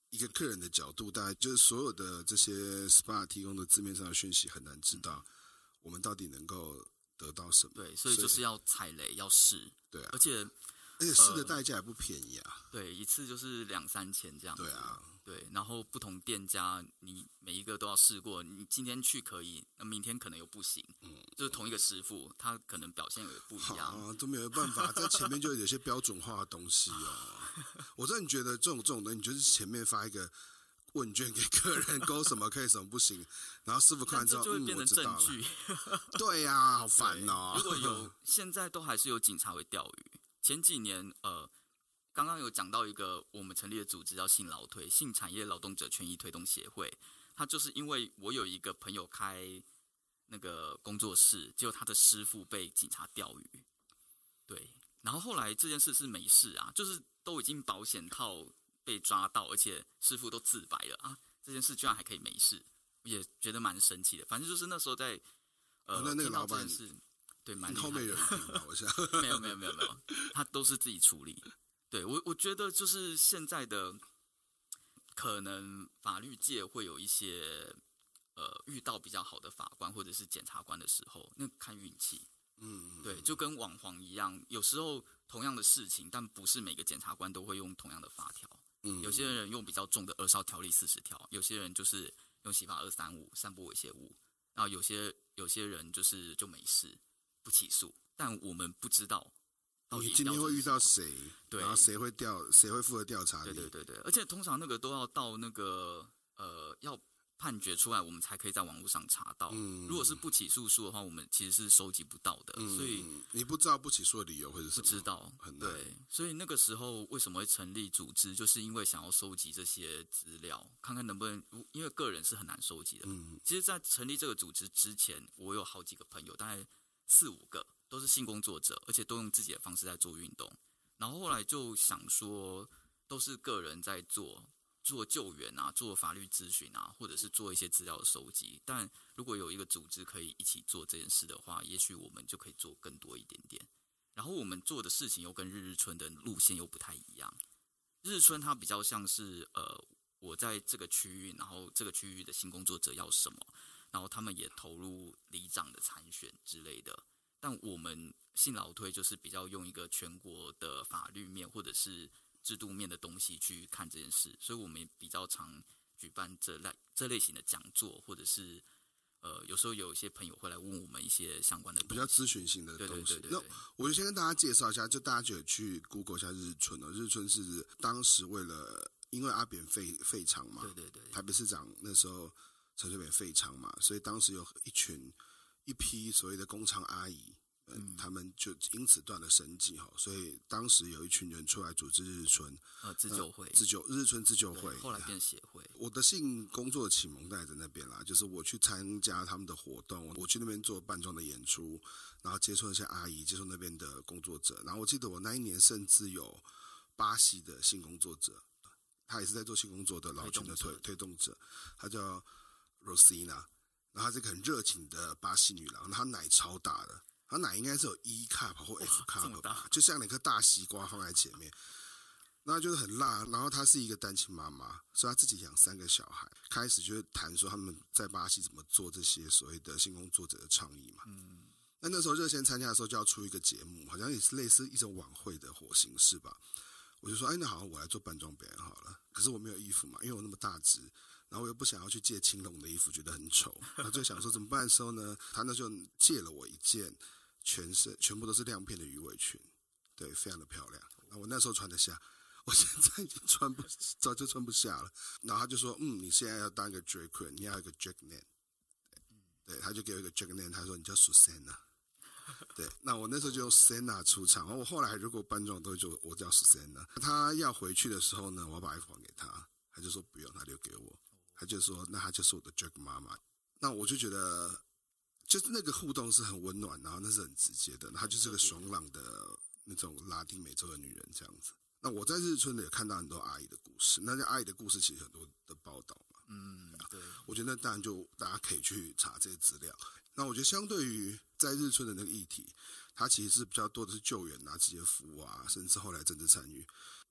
一个客人的角度，大概就是所有的这些 SPA 提供的字面上的讯息很难知道我们到底能够得到什么。 对，所以就是要踩雷，要试。 对啊， 而且试的代价也不便宜啊。 对，一次就是2-3千这样子。 对啊， 对，然后不同店家你每一个都要试过，你今天去可以，那明天可能又不行。就是同一个师傅，他可能表现也不一样。 啊，都没有办法，在前面就有些标准化的东西哦。我真的觉得这种东西，你就是前面发一个问卷给客人，勾什么可以，什么不行，然后师傅看完之后， 就会变成证据。 对呀、啊，好烦哦。 如果有，现在都还是有警察会钓鱼。前几年，刚刚有讲到一个我们成立的组织叫性劳推，性产业劳动者权益推动协会。他就是因为我有一个朋友开那个工作室，结果他的师傅被警察钓鱼。对，然后后来这件事是没事啊，就是都已经保险套被抓到，而且师傅都自白了啊，这件事居然还可以没事，也觉得蛮神奇的。反正就是那时候在那个老板是对蛮厉害的。 后面有人听到，我想没有，他都是自己处理。对，我觉得就是现在的可能法律界会有一些遇到比较好的法官或者是检察官的时候，那看运气。对，就跟网黄一样，有时候同样的事情，但不是每个检察官都会用同样的法条。有些人用比较重的《儿少条例》40条，有些人就是用刑法235散播猥亵物，然后有些人就没事不起诉，但我们不知道你今天会遇到谁， 对， 然后谁会负责调查你。 对，而且通常那个都要到那个要判决出来，我们才可以在网络上查到。如果是不起诉书的话，我们其实是收集不到的。所以你不知道不起诉的理由会是什么？ 不知道， 很难。 对，所以那个时候为什么会成立组织，就是因为想要收集这些资料，看看能不能，因为个人是很难收集的。其实，在成立这个组织之前，我有好几个朋友，大概4-5个都是性工作者，而且都用自己的方式在做运动。然后后来就想说，都是个人在做救援啊，做法律咨询啊，或者是做一些资料的收集。但如果有一个组织可以一起做这件事的话，也许我们就可以做更多一点点。然后我们做的事情又跟日春的路线又不太一样。日春它比较像是我在这个区域，然后这个区域的性工作者要什么，然后他们也投入里长的参选之类的。但我们性劳推就是比较用一个全国的法律面或者是制度面的东西去看这件事，所以我们比较常举办这类型的讲座，或者是有时候有一些朋友会来问我们一些相关的东西， 比较咨询性的东西。 对， 那我就先跟大家介绍一下，就大家就去 Google 一下日春哦。日春是当时因为阿扁废厂嘛， 对， 台北市长那时候陈水扁废厂嘛，所以当时有一批所谓的工厂阿姨。他们就因此断了生计，所以当时有一群人出来组织日春自救会， 日春自救会， 后来变协会。 我的性工作启蒙在那边啦，就是我去参加他们的活动，我去那边做扮装的演出，然后接触那些阿姨，接触那边的工作者。然后我记得我那一年甚至有巴西的性工作者，他也是在做性工作的劳权的推动者，他叫 Rosina， 然后她是个很热情的巴西女郎，她奶超大的。他奶应该是有E cup 或 F cup 吧，就像一颗大西瓜放在前面，那就是很辣。然后她是一个单亲妈妈，所以她自己养3个小孩。开始就谈说他们在巴西怎么做这些所谓的性工作者的倡议嘛。那时候热线参加的时候就要出一个节目，好像也是类似一种晚会的火形式吧。我就说，那好，我来做扮装表演好了。可是我没有衣服嘛，因为我那么大只。然后我又不想要去借青龙的衣服，觉得很丑。然后就想说怎么办的时候呢，他那就借了我一件全部都是亮片的鱼尾裙，对，非常的漂亮。我那时候穿得下，我现在已经早就穿不下了。然后他就说，你现在要当一个 drag queen， 你要有一个 drag name， 对，他就给我一个 drag name， 他说你叫 Susanna， 对，那我那时候就用 Susanna 出场。我后来如果搬装都会就我叫 Susanna。他要回去的时候呢，我要把衣服还给他，他就说不用，他留给我。他就说那他就是我的 drag 妈妈。那我就觉得就是那个互动是很温暖，然后那是很直接的，她就是个爽朗的那种拉丁美洲的女人这样子。那我在日春也看到很多阿姨的故事，那阿姨的故事其实很多的报道嘛， 对， 我觉得那当然就大家可以去查这些资料。那我觉得相对于在日春的那个议题，它其实是比较多的是救援啊、职业服务啊，甚至后来政治参与。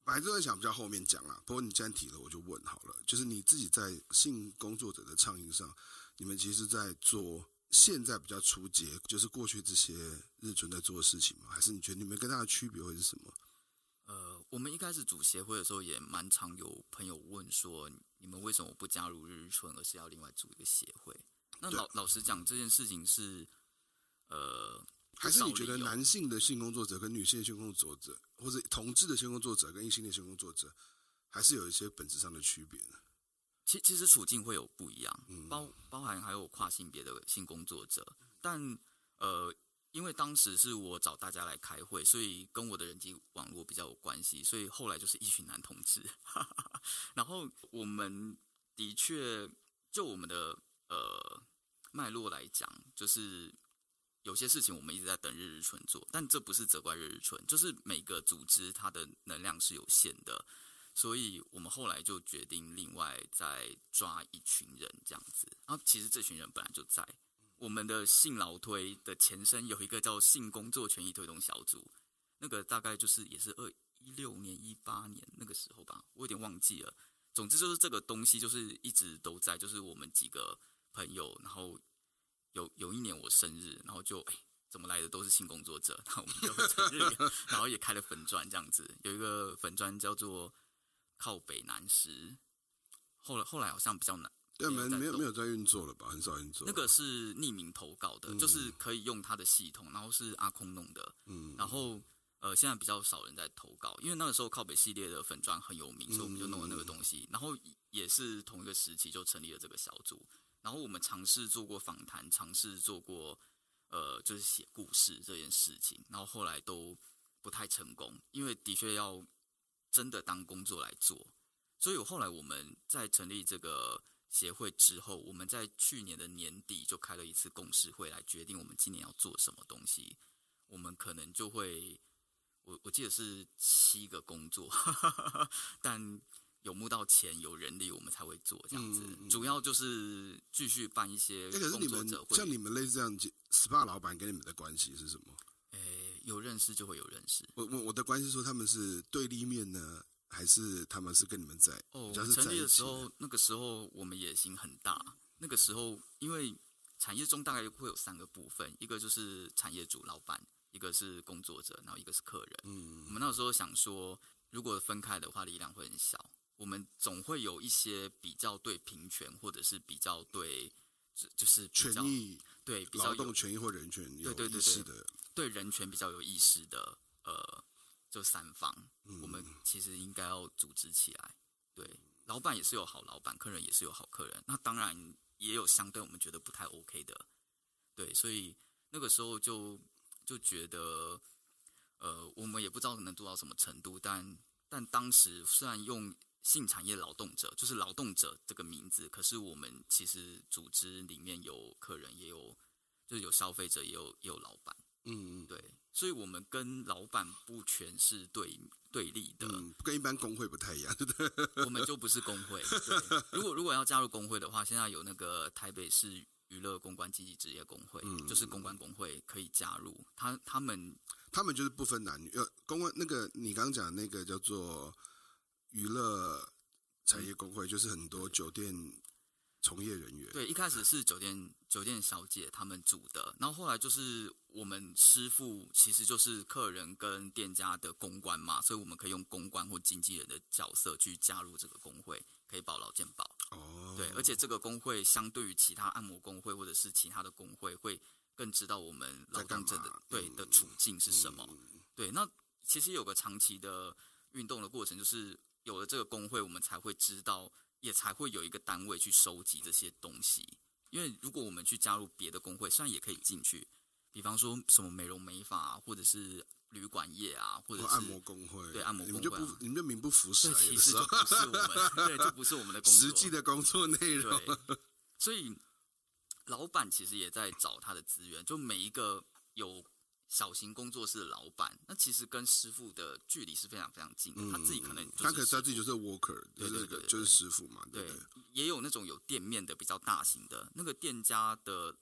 本来就在想比较后面讲啦，不过你既然提了，我就问好了，就是你自己在性工作者的倡议上，你们其实在做现在比较初阶，就是过去这些日存在做的事情吗？还是你觉得你们跟它的区别会是什么？ 我们一开始组协会的时候，也蛮常有朋友问说，你们为什么不加入日存，而是要另外组一个协会？那老实讲，这件事情是还是你觉得男性的性工作者跟女性的性工作者，或者同志的性工作者跟异性的性工作者，还是有一些本质上的区别呢？ 其实处境会有不一样，包含还有跨性别的性工作者，但因为当时是我找大家来开会，所以跟我的人际网络比较有关系，所以后来就是一群男同志。然后我们的确就我们的脉络来讲，就是有些事情我们一直在等日存做，但这不是责怪日存，就是每个组织它的能量是有限的，所以我们后来就决定另外再抓一群人这样子。然后其实这群人本来就在我们的性劳推的前身有一个叫性工作权益推动小组，那个大概就是也是2016年18年那个时候吧，我有点忘记了。总之就是这个东西就是一直都在，就是我们几个朋友，然后有一年我生日，然后就怎么来的都是性工作者，然后我们就生日，然后也开了粉专这样子，有一个粉专叫做靠北南石，后来好像比较难。 对，没有在运作了吧？很少运作。 那个是匿名投稿的，就是可以用他的系统，然后是阿空弄的。然后现在比较少人在投稿，因为那个时候靠北系列的粉专很有名，所以我们就弄了那个东西。然后也是同一个时期就成立了这个小组。然后我们尝试做过访谈，尝试做过就是写故事这件事情，然后后来都不太成功，因为的确要真的当工作来做。所以后来我们在成立这个协会之后，我们在去年的年底就开了一次共识会来决定我们今年要做什么东西。我们可能就会，我记得是7个工作，但有募到钱有人力，我们才会做这样子。主要就是继续办一些工作者会。 像你们类似这样 SPA 老板跟你们的关系是什么？ 有认识就会有认识。 我的关系说他们是对立面呢？还是他们是跟你们在成立的时候，那个时候我们野心很大。那个时候，因为产业中大概会有3个部分，一个就是产业主老板，一个是工作者，然后一个是客人。我们那时候想说，如果分开的话，力量会很小。我们总会有一些比较对平权，或者是比较对，就是比较权益， 对比较劳动权益或人权有意识的， 对人权比较有意识的就3方，我们其实应该要组织起来。对，老板也是有好老板，客人也是有好客人。那当然也有相对我们觉得不太 OK 的。对，所以那个时候就觉得，我们也不知道能做到什么程度，但当时虽然用性产业劳动者，就是劳动者这个名字，可是我们其实组织里面有客人，也有就是有消费者，也有老板。对，所以我们跟老板不全是对立的， 跟一般工会不太一样。 我们就不是工会。对，如果要加入工会的话，现在有那个台北市娱乐公关经济职业工会，就是公关工会可以加入。他们就是不分男女，公关那个你刚刚讲的那个叫做娱乐产业工会，就是很多酒店从业人员。 对，一开始是酒店小姐他们组的，然后后来就是我们师傅其实就是客人跟店家的公关嘛，所以我们可以用公关或经纪人的角色去加入这个工会，可以保劳健保。对，而且这个工会相对于其他按摩工会或者是其他的工会，会更知道我们劳动者的处境是什么。对，那其实有个长期的运动的过程，就是有了这个工会，我们才会知道。也才会有一个单位去收集这些东西，因为如果我们去加入别的工会，虽然也可以进去，比方说什么美容美发啊，或者是旅馆业啊，或者是按摩工会， 对按摩工会， 你们就名不符实啊， 其实就不是我们，对，就不是我们的工作实际的工作内容。 对，所以老板其实也在找他的资源，就每一个有小型工作室的老板，那其实跟师傅的距离是非常非常近的。他自己可能他自己就是 worker， 对， 就是师傅嘛。对， 也有那种有店面的比较大型的，那个店家的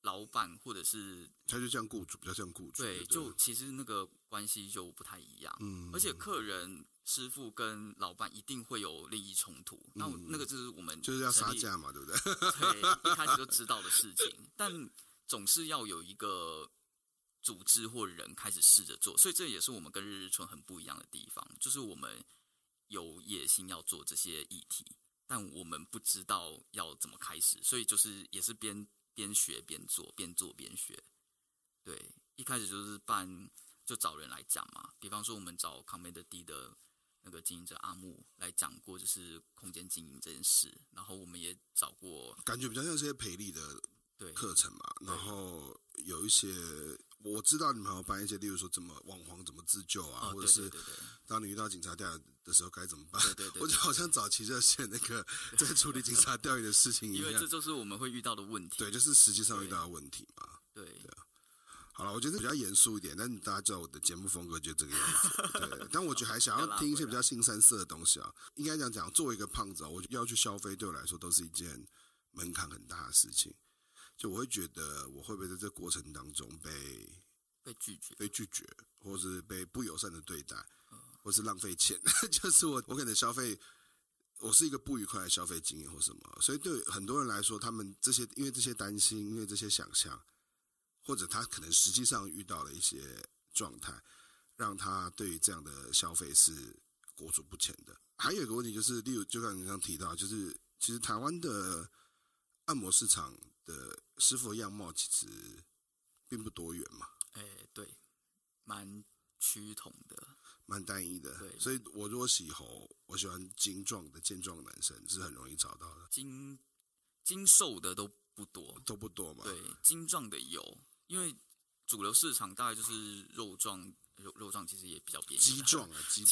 老板或者是他就像雇主，比较像雇主。 对， 对就其实那个关系就不太一样。而且客人、师傅跟老板一定会有利益冲突。那个就是我们就是要杀价嘛，对不对？ 对，一开始就知道的事情，但总是要有一个组织或人开始试着做，所以这也是我们跟日日春很不一样的地方，就是我们有野心要做这些议题，但我们不知道要怎么开始，所以就是也是边学边做，边做边学。对，一开始就是就找人来讲嘛，比方说我们找 Commander D 的那个经营者阿木来讲过，就是空间经营这件事，然后我们也找过， 感觉比较像是些培力的课程嘛，然后有一些我知道你们还有办一些，例如说怎么网黄怎么自救啊，或者是当你遇到警察调查的时候该怎么办？对，我觉得好像早期热线那个在处理警察调研的事情一样， 因为这就是我们会遇到的问题。 对，就是实际上遇到的问题嘛。对啊。好了，我觉得比较严肃一点，但大家知道我的节目风格就这个样子。对，但我觉得还想要听一些比较新三色的东西啊。应该这样讲，作为一个胖子啊，我要去消费，对我来说都是一件门槛很大的事情。就我会觉得，我会不会在这过程当中被拒绝，或是被不友善的对待，或是浪费钱。就是我可能消费，我是一个不愉快的消费经验或什么，所以对很多人来说，他们因为这些担心，因为这些想象。或者他可能实际上遇到了一些状态，让他对于这样的消费是裹足不前的。还有一个问题就是，例如就像你刚刚提到，就是其实台湾的按摩市场的师傅的样貌其实并不多元嘛。 对，蛮趋同的， 蛮单一的。对，所以我如果洗喉，我喜欢精壮的健壮的男生是很容易找到的。 精瘦的都不多嘛。对，精壮的有。因为主流市场大概就是肉壮其实也比较便宜。肌肉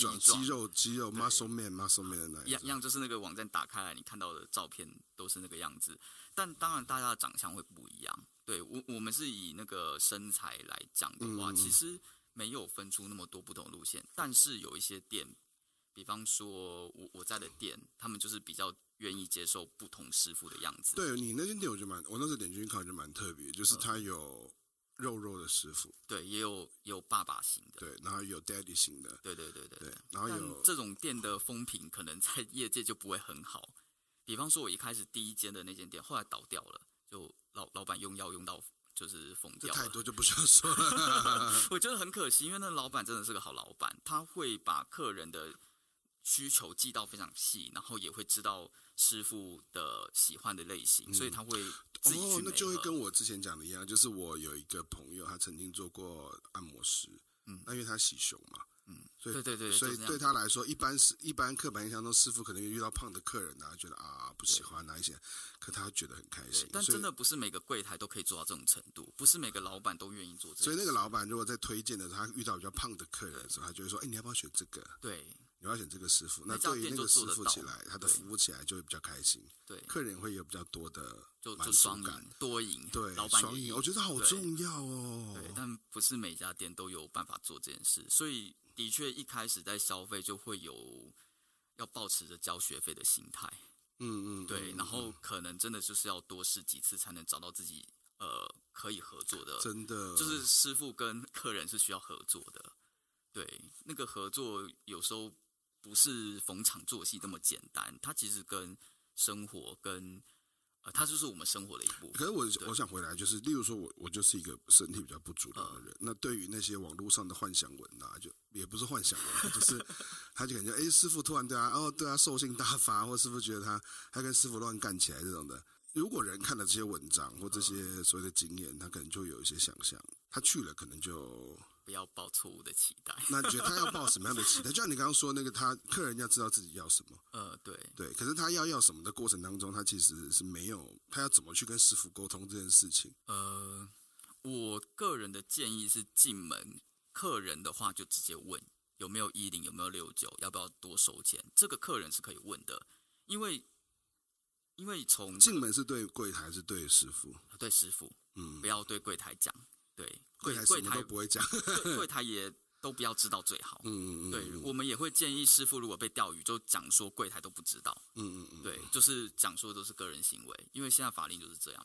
muscle man 的那一样，就是那个网站打开来，你看到的照片都是那个样子。但当然，大家的长相会不一样。对，我们是以那个身材来讲的话，其实没有分出那么多不同的路线。但是有一些店，比方说我在的店，他们就是比较愿意接受不同师傅的样子。 对，你那间店我那时候点进去看就蛮特别，就是它有肉的师傅， 对，也有爸爸型的， 对，然后有 daddy 型的， 对， 然后有这种店的风评可能在业界就不会很好。比方说，我一开始第一间的那间店，后来倒掉了，就老板用药用到就是疯掉了， 太多就不需要说了。 我觉得很可惜，因为那老板真的是个好老板，他会把客人的需求记到非常细，然后也会知道师傅的喜欢的类型，所以他会自己去那就会跟我之前讲的一样，就是我有一个朋友，他曾经做过按摩师，那因为他洗胸嘛，所以对他来说，一般刻板印象中，师傅可能遇到胖的客人啊，觉得不喜欢一些，可他觉得很开心。 但真的不是每个柜台都可以做到这种程度，不是每个老板都愿意做这个。 所以那个老板如果在推荐的时候，他遇到比较胖的客人的时候，他就会说：“你要不要选这个？” 对。 你要选这个师傅，那对于那个师傅起来，他的服务起来就会比较开心，对，客人会有比较多的满足感， 多赢， 对， 老板双赢，我觉得好重要哦。 对，但不是每家店都有办法做这件事，所以的确一开始在消费就会有要抱持着交学费的心态，对，然后可能真的就是要多试几次才能找到自己可以合作的， 真的， 就是师傅跟客人是需要合作的。对，那个合作有时候不是逢场作戏这么简单，它其实跟生活跟它就是我们生活的一部分。 可是我想回来，就是例如说我就是一个身体比较不主流的人，那对于那些网络上的幻想文啊，就也不是幻想文，就是他就感觉师傅突然对他兽性大发，或师傅觉得他跟师傅乱干起来这种的。如果人看了这些文章或这些所谓的经验，他可能就有一些想象，他去了可能就不要抱错误的期待。 那你觉得他要抱什么样的期待？就像你刚刚说那个，客人要知道自己要什么。对。可是他要什么的过程当中，他其实是没有，他要怎么去跟师傅沟通这件事情？ 我个人的建议是，进门客人的话就直接问有没有10，有没有69，要不要多收钱？这个客人是可以问的，因为从进门是对柜台还是对师傅？ 对师傅，不要对柜台讲。对， 柜台什么都不会讲， 柜台也都不要知道最好。对，我们也会建议师傅如果被钓鱼，就讲说柜台都不知道。对，就是讲说都是个人行为，因为现在法令就是这样嘛。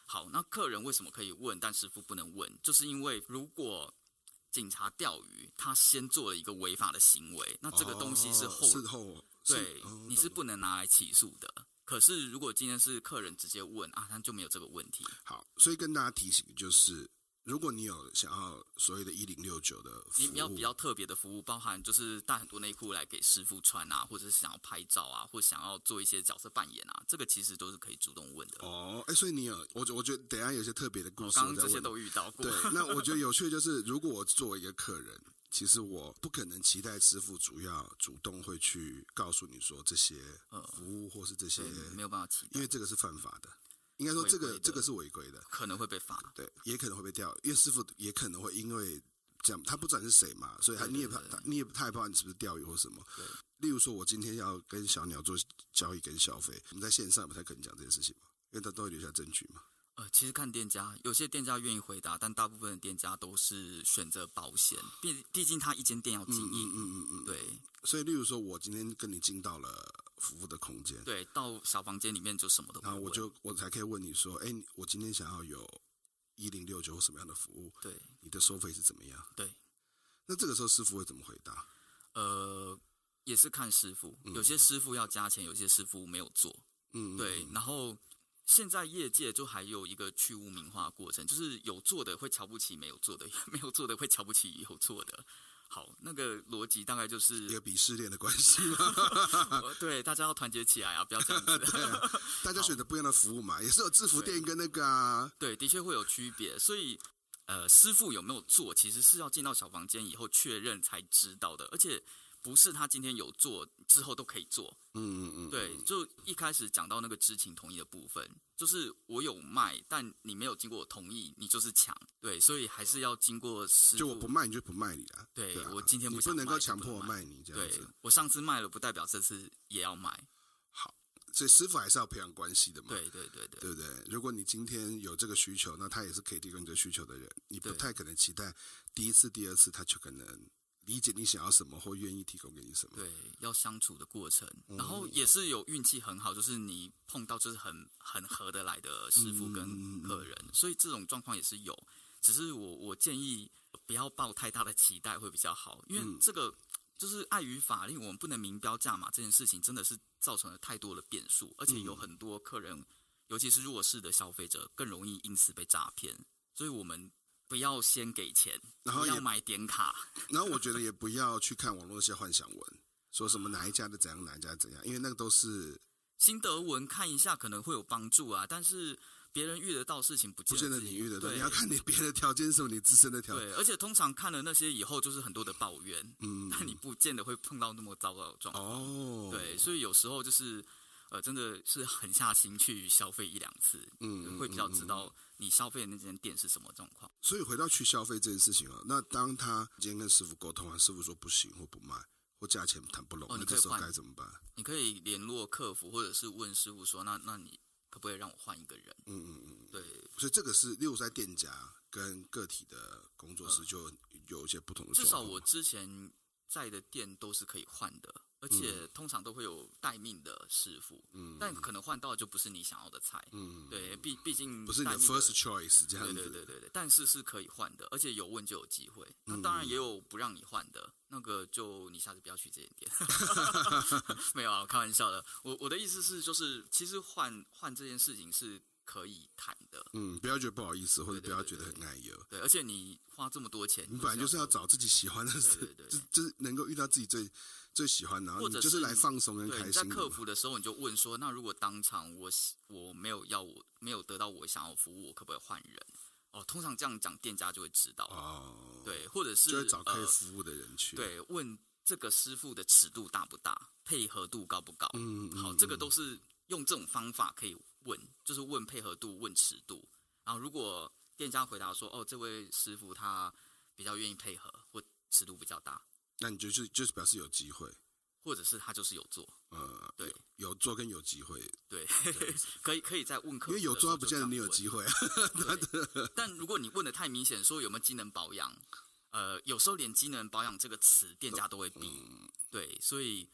好，那客人为什么可以问，但师傅不能问？就是因为如果警察钓鱼，他先做了一个违法的行为，那这个东西是事后对，你是不能拿来起诉的。可是如果今天是客人直接问啊，他就没有这个问题。 好，所以跟大家提醒就是，如果你有想要所谓的1069的服务， 你要比较特别的服务，包含就是带很多内裤来给师傅穿啊，或者是想要拍照啊，或想要做一些角色扮演啊，这个其实都是可以主动问的。 哦，所以你有我觉得等一下有些特别的故事， 我刚刚这些都遇到过。 对，那我觉得有趣的就是，如果我作为一个客人，其实我不可能期待师傅主动会去告诉你说这些服务或是这些， 没有办法期待， 因为这个是犯法的。应该说这个是违规的， 可能会被罚， 对，也可能会被钓，因为师傅也可能会因为这样，他不知道你是谁嘛，所以你也害怕你是不是钓鱼或什么。例如说，我今天要跟小鸟做交易跟消费，我们在线上不太可能讲这件事情嘛，因为他都会留下证据嘛。 其实看店家，有些店家愿意回答，但大部分的店家都是选择保险，毕竟他一间店要经营。对。 所以，例如说，我今天跟你进到了服务的空间， 对，到小房间里面就什么都不会问， 然后我才可以问你说，我今天想要有1069或什么样的服务？ 对， 你的收费是怎么样？ 对。 那这个时候师傅会怎么回答？ 也是看师傅，有些师傅要加钱，有些师傅没有做。对，然后。现在业界就还有一个去污名化过程，就是有做的会瞧不起没有做的，没有做的会瞧不起有做的。好，那个逻辑大概就是一个鄙视链的关系嘛。 对，大家要团结起来啊，不要这样子。 大家选择不一样的服务嘛，也是有制服店跟那个啊。 对，的确会有区别，所以师傅有没有做，其实是要进到小房间以后确认才知道的，而且不是他今天有做之后都可以做。对，就一开始讲到那个知情同意的部分，就是我有卖，但你没有经过我同意，你就是抢。对，所以还是要经过师傅。 就我不卖你就不卖你啊。 对，我今天你不能够强迫我卖你这样子。 对，我上次卖了，不代表这次也要卖。 好，所以师傅还是要培养关系的嘛。 对， 对不对？如果你今天有这个需求，那他也是可以提供你这个需求的人，你不太可能期待第一次、第二次他就可能理解你想要什么或愿意提供给你什么。 对，要相处的过程，然后也是有运气很好，就是你碰到就是很合得来的师傅跟客人，所以这种状况也是有。只是我建议不要抱太大的期待会比较好，因为这个就是碍于法令，我们不能明标价码这件事情，真的是造成了太多的变数，而且有很多客人，尤其是弱势的消费者，更容易因此被诈骗，所以我们不要先给钱，然后要买点卡， 然后我觉得也不要去看网络那些幻想文，说什么哪一家的怎样，哪一家怎样，因为那个都是心得文，看一下可能会有帮助啊，但是别人遇得到事情不见得你遇得到，你要看你别的条件是什么，你自身的条件。 对，而且通常看了那些以后，就是很多的抱怨，但你不见得会碰到那么糟糕的状况。对，所以有时候就是真的是狠下心去消费1-2次，会比较知道你消费的那间店是什么状况。 所以回到去消费这件事情啊，那当他今天跟师傅沟通完，师傅说不行或不卖，或价钱谈不拢，那这时候该怎么办？ 你可以联络客服，或者是问师傅说，那你可不可以让我换一个人？对。 所以这个是，例如在店家跟个体的工作室就有一些不同的状况。 至少我之前在的店都是可以换的，而且通常都会有待命的师傅，但可能换到的就不是你想要的菜，对，毕竟不是你的 first choice 这样子， 对，但是可以换的，而且有问就有机会。那当然也有不让你换的，那个就你下次不要去这间店。没有啊，开玩笑的。我的意思是，就是其实换这件事情是可以谈的， 不要觉得不好意思，或者不要觉得很碍眼。 对，而且你花这么多钱， 你本来就是要找自己喜欢的事，就是能够遇到自己最喜欢的，然后你就是来放松跟开心的。 在客服的时候，你就问说，那如果当场我没有得到我想要的服务，我可不可以换人？通常这样讲，店家就会知道。对，或者是就会找可以服务的人去。 对，问这个师傅的尺度大不大，配合度高不高？好，这个都是用这种方法可以问，就是问配合度，问尺度。然后如果店家回答说，这位师傅他比较愿意配合，或尺度比较大， 那你就是表示有机会， 或者是他就是有做。对， 有做跟有机会。 对，可以再问客服， 因为有做不见得你有机会啊。 但如果你问的太明显，说有没有机能保养，有时候连机能保养这个词店家都会避。对，所以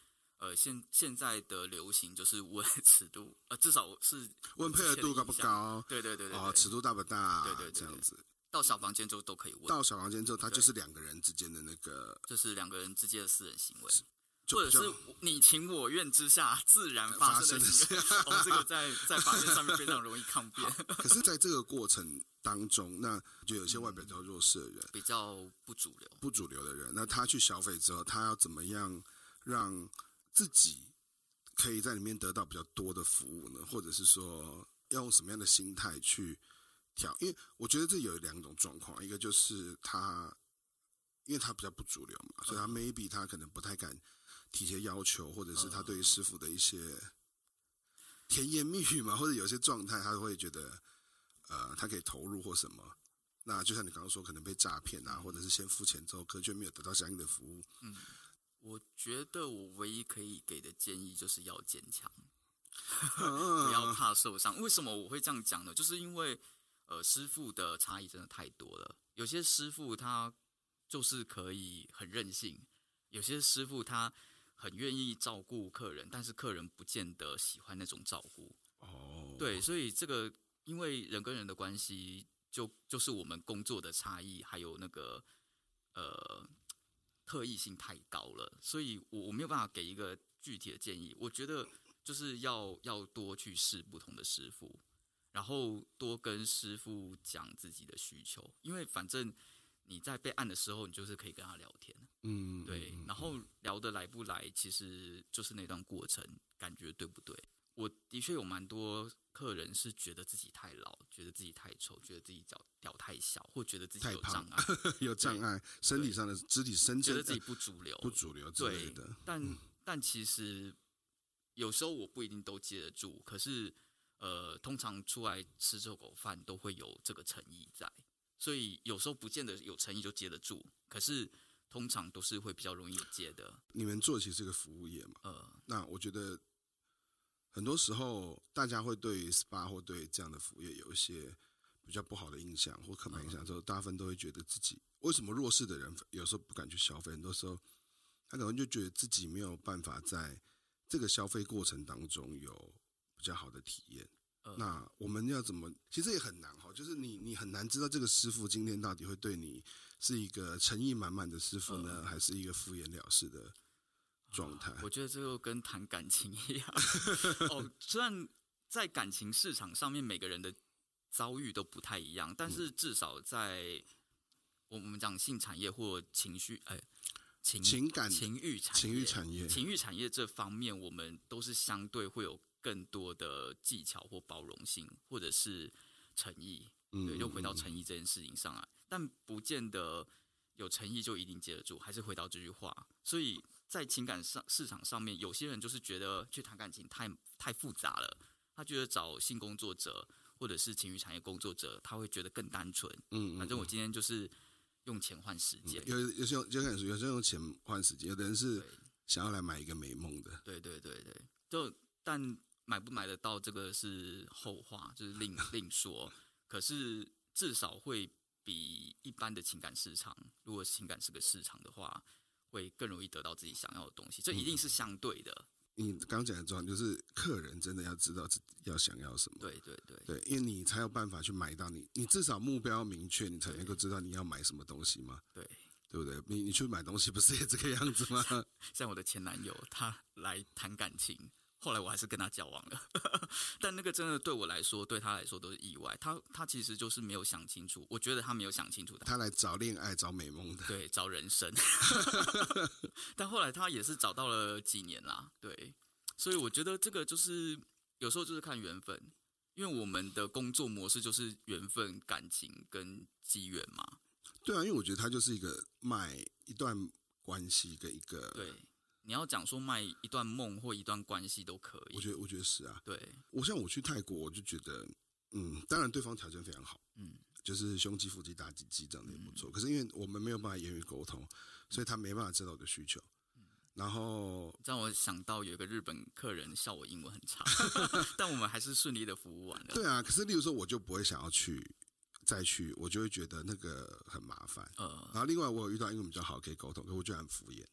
现在的流行就是问尺度，至少是问配合度高不高？ 对， 尺度大不大？ 对， 这样子。 到小房间之后都可以问。 到小房间之后，它就是2个人之间的那个， 就是2个人之间的私人行为，或者是你情我愿之下自然发生的行为。这个在法院上面非常容易抗辩。 可是，在这个过程当中，那就有些外表比较弱势的人， 比较不主流的人，那他去消费之后，他要怎么样让自己可以在里面得到比较多的服务呢？或者是说，要用什么样的心态去调？因为我觉得这有2种状况，一个就是他，因为他比较不主流嘛，所以他 maybe 他可能不太敢提一些要求，或者是他对于师傅的一些甜言蜜语嘛，或者有些状态，他会觉得他可以投入或什么。那就像你刚刚说，可能被诈骗啊，或者是先付钱之后，可却没有得到相应的服务。 我觉得我唯一可以给的建议就是要坚强，不要怕受伤。为什么我会这样讲呢？就是因为师傅的差异真的太多了。有些师傅他就是可以很任性，有些师傅他很愿意照顾客人，但是客人不见得喜欢那种照顾。对，所以这个因为人跟人的关系，就是我们工作的差异，还有那个特异性太高了，所以我没有办法给一个具体的建议。我觉得就是要多去试不同的师傅，然后多跟师傅讲自己的需求，因为反正你在被按的时候，你就是可以跟他聊天，对，然后聊得来不来，其实就是那段过程感觉对不对。我的确有蛮多客人是觉得自己太老，觉得自己太丑，觉得自己屌太小，或觉得自己有障碍， 有障碍，身体上的肢体身觉得自己不主流之类的。 但其实有时候我不一定都接得住，可是通常出来吃这口饭都会有这个诚意在，所以有时候不见得有诚意就接得住，可是通常都是会比较容易接的。 你们做其实是个服务业嘛，那我觉得很多时候大家会对 SPA 或对这样的服务业有一些比较不好的印象或刻板印象之后，大部分都会觉得自己为什么弱势的人有时候不敢去消费，很多时候他可能就觉得自己没有办法在这个消费过程当中有比较好的体验。那我们要怎么？其实也很难哈，就是你很难知道这个师傅今天到底会对你是一个诚意满满的师傅呢，还是一个敷衍了事的状态。 我觉得这就跟谈感情一样。虽然在感情市场上面每个人的遭遇都不太一样，但是至少在我们讲性产业或情绪情欲产业这方面，我们都是相对会有更多的技巧或包容性，或者是诚意。对，就回到诚意这件事情上来，但不见得有诚意就一定接得住，还是回到这句话。所以在情感市场上面，有些人就是觉得去谈感情太复杂了，他觉得找性工作者或者是情欲产业工作者，他会觉得更单纯。反正我今天就是用钱换时间。 有些人用钱换时间，有的人是想要来买一个美梦的。 对，但买不买得到这个是后话，就是另说。可是至少会比一般的情感市场，如果情感是个市场的话，会更容易得到自己想要的东西。这一定是相对的。 你刚刚讲的重要就是客人真的要知道自己要想要什么。 对， 因为你才有办法去买到你至少目标明确，你才能够知道你要买什么东西嘛。对不对？你去买东西不是也这个样子吗？ 像我的前男友，他来谈感情，后来我还是跟他交往了，但那个真的对我来说，对他来说都是意外。他其实就是没有想清楚，我觉得他没有想清楚。 他来找恋爱、找美梦的， 对，找人生。但后来他也是找到了几年啦，对。所以我觉得这个就是有时候就是看缘分，因为我们的工作模式就是缘分、感情跟机缘嘛。 对啊，因为我觉得他就是一个卖一段关系跟一个对。你要讲说卖一段梦或一段关系都可以， 我觉得是啊。 对， 我去泰国，我就觉得，当然对方条件非常好，就是胸肌、腹肌、大鸡鸡这样的也不错。可是因为我们没有办法言语沟通，所以他没办法知道我的需求。然后让我想到有一个日本客人笑我英文很差，但我们还是顺利的服务完了。 对啊，可是例如说，我就不会想要再去，我就会觉得那个很麻烦。然后另外我有遇到英文比较好可以沟通，可我觉得很敷衍。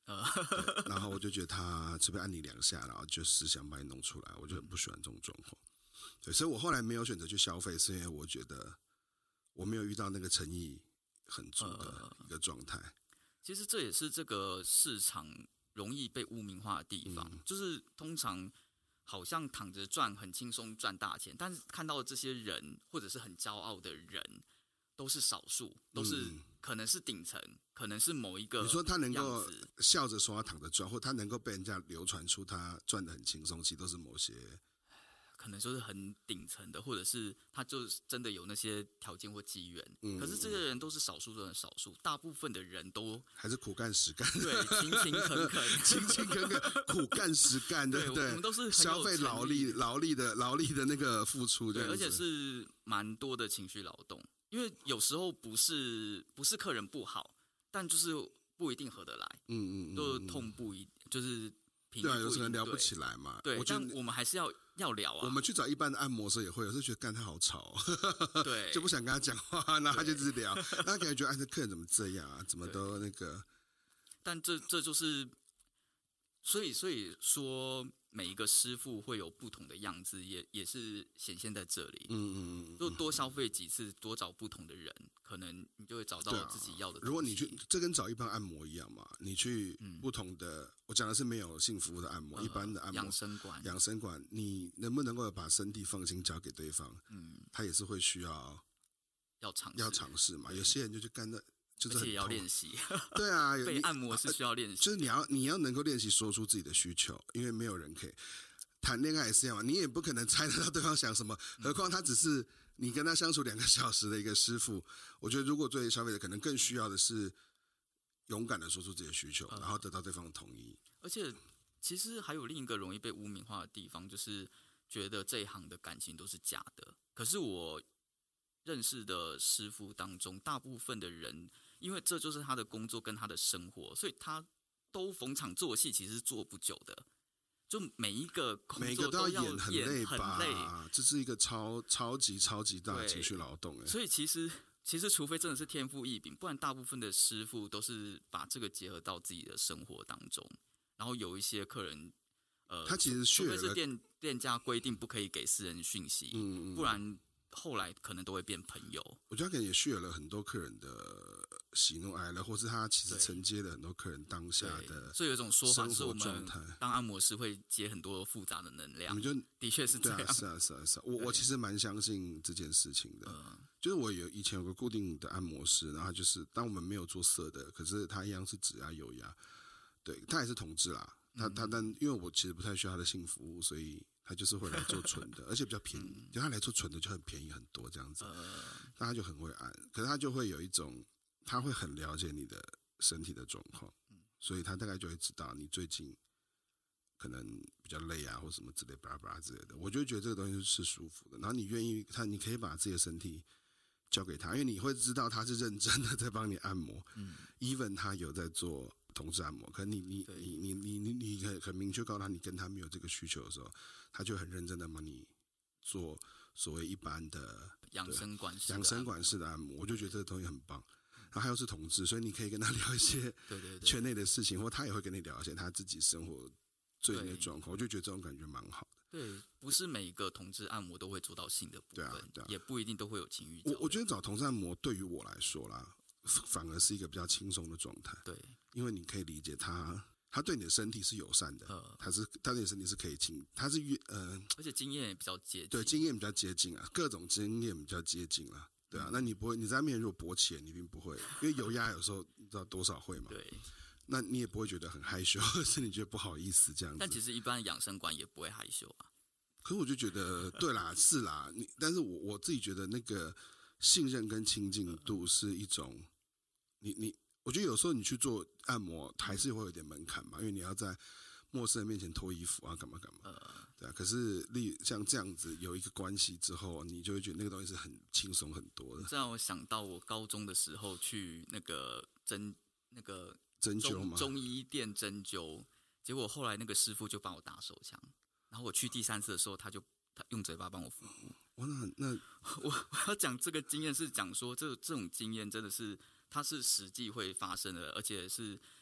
对，然后我就觉得他随便按你2下，然后就是想把你弄出来，我就很不喜欢这种状况。对，所以我后来没有选择去消费，是因为我觉得我没有遇到那个诚意很足的一个状态。 其实这也是这个市场容易被污名化的地方，就是通常好像躺着赚很轻松赚大钱，但是看到这些人或者是很骄傲的人都是少数，都是可能是顶层，可能是某一个你说他能够笑着说他躺着赚，或他能够被人家流传出他赚得很轻松，其实都是某些可能就是很顶层的，或者是他就是真的有那些条件或机缘。可是这些人都是少数中的少数，大部分的人都还是苦干实干， 对，勤勤恳恳， 勤勤恳恳，苦干实干，对不对？ 我们都是消费劳力的那个付出， 对，而且是蛮多的情绪劳动。因为有时候不是客人不好，但就是不一定合得来，都痛不一，就是频率不一定， 对啊，有时候聊不起来嘛。 对，但我们还是要聊啊。 我们去找一般的按摩师也会，有时候觉得干他好吵， 对， 就不想跟他讲话，然后他就一直聊，他可能觉得这客人怎么这样啊，怎么都那个。 但这就是，所以说每一个师傅会有不同的样子，也是显现在这里。就多消费几次，多找不同的人，可能你就会找到自己要的东西。 如果你去，这跟找一般按摩一样嘛，你去不同的，我讲的是没有性服务的按摩，一般的按摩养生馆，你能不能够把身体放心交给对方？他也是会需要尝试嘛。有些人就去干的。就是而且也要练习， 对啊， 被按摩是需要练习， 就是你要能够练习说出自己的需求，因为没有人可以谈恋爱也是这样嘛，你也不可能猜得到对方想什么，何况他只是你跟他相处2个小时的一个师傅。我觉得如果作为消费者，可能更需要的是勇敢的说出自己的需求，然后得到对方的同意。 而且其实还有另一个容易被污名化的地方，就是觉得这一行的感情都是假的。可是我认识的师傅当中，大部分的人，因为这就是他的工作跟他的生活，所以他都逢场作戏，其实是做不久的。就每一个工作都要演很累吧，这是一个超级大的情绪劳动。 所以其实除非真的是天赋异禀，不然大部分的师傅都是把这个结合到自己的生活当中。然后有一些客人， 他其实除非是店家规定不可以给私人讯息，不然后来可能都会变朋友。 我觉得他可能也share了很多客人的喜怒哀乐，或是他其实承接了很多客人当下的。 所以有一种说法是我们当按摩师会接很多复杂的能量，的确是这样。 是啊。我其实蛮相信这件事情的。就是我以前有个固定的按摩师，然后就是当我们没有做色的，可是他一样是指压油压，对他也是同志啦。但因为我其实不太需要他的性服务，所以他就是会来做纯的，而且比较便宜。就他来做纯的就很便宜很多这样子，但他就很会按，可是他就会有一种，他会很了解你的身体的状况，所以他大概就会知道你最近可能比较累啊，或什么之类巴拉巴拉之类的。我就觉得这个东西是舒服的，然后你愿意你可以把自己的身体交给他，因为你会知道他是认真的在帮你按摩，even 他有在做同志按摩，可你很明确告诉他，你跟他没有这个需求的时候，他就很认真的帮你做所谓一般的养生馆式的按摩。我就觉得这个东西很棒。然后他又是同志，所以你可以跟他聊一些圈内的事情，或他也会跟你聊一些他自己生活最近的状况。我就觉得这种感觉蛮好的。 对，不是每一个同志按摩都会做到性的部分， 对啊， 也不一定都会有情欲。 我觉得找同志按摩对于我来说啦，反而是一个比较轻松的状态。 对， 因为你可以理解他对你的身体是友善的，他对你的身体是可以他是而且经验也比较接近。 对，经验比较接近啊，各种经验比较接近啊。对啊，那你不会，你在面如果勃起，你并不会，因为油压有时候你知道多少会嘛。 对。 那你也不会觉得很害羞，或是你觉得不好意思这样子。 但其实一般养生馆也不会害羞啊。 可是我就觉得，对啦，是啦，但是我自己觉得那个信任跟亲近度是一种，我觉得有时候你去做按摩还是会有点门槛嘛，因为你要在陌生人面前脱衣服啊，干嘛。对啊，可是像这样子有一个关系之后，你就会觉得那个东西是很轻松很多的。 这让我想到我高中的时候去那个针灸吗？中医店针灸，结果后来那个师傅就帮我打手枪，然后我去第3次的时候，他用嘴巴帮我服务。我要讲这个经验是讲说这种经验真的是它是实际会发生的，而且是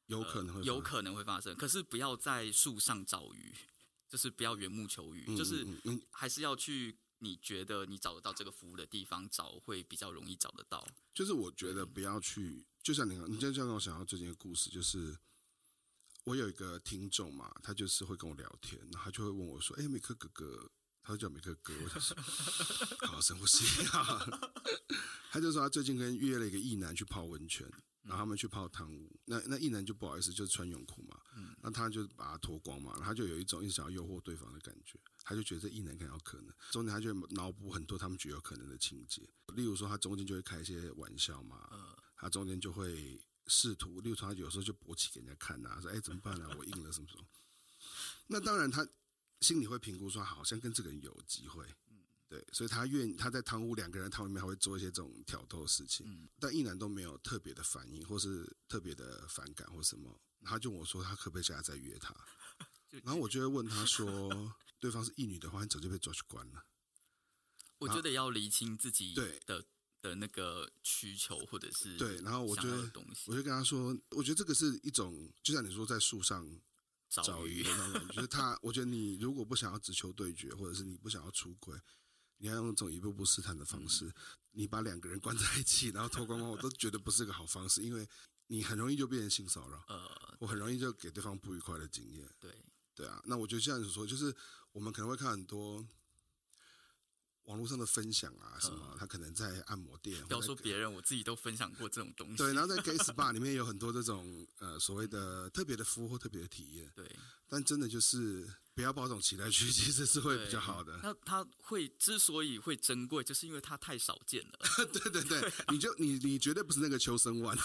有可能会有可能会发生，可是不要在树上找鱼，就是不要缘木求鱼，就是还是要去你觉得你找得到这个服务的地方找，会比较容易找得到。 就是我觉得不要去，就像你这样让我想到最近的故事，就是我有一个听众嘛，他就是会跟我聊天，然后他就会问我说：“美克哥哥。”他就叫美克哥，我就说好深呼吸啊。他就说他最近约了一个异男去泡温泉，然后他们去泡汤屋。那异男就不好意思，就穿泳裤嘛，那他就把他脱光嘛，然后他就有一种一直想要诱惑对方的感觉。他就觉得这异男可能有可能，中间他就脑补很多他们觉得有可能的情节，例如说他中间就会开一些玩笑嘛，他中间就会试图，例如说他有时候就勃起给人家看啊，说怎么办啊，我硬了什么什么。那当然他心里会评估说，好像跟这个人有机会，对，所以他在汤屋两个人汤里面还会做一些这种挑逗的事情，但异男都没有特别的反应，或是特别的反感或什么，他就问我说他可不可以下来再约他，然后我就会问他说，对方是异女的话，你早就被抓去关了。 我觉得要厘清自己的那个需求或者是对，然后我就跟他说，我觉得这个是一种，就像你说在树上找鱼的那种感觉，就是我觉得你如果不想要直球对决，或者是你不想要出轨，你要用这种一步步试探的方式，你把两个人关在一起，然后脱光光，我都觉得不是个好方式，因为你很容易就变成性骚扰，我很容易就给对方不愉快的经验。对啊，那我觉得像你说，就是我们可能会看很多网络上的分享啊，什么他可能在按摩店， 不要说别人，我自己都分享过这种东西。 对，然后在 gay spa 里面有很多这种所谓的特别的服务或特别的体验。 对，但真的就是不要抱这种期待去，其实是会比较好的。 那他之所以会珍贵，就是因为它太少见了。 对，你绝对不是那个秋生丸。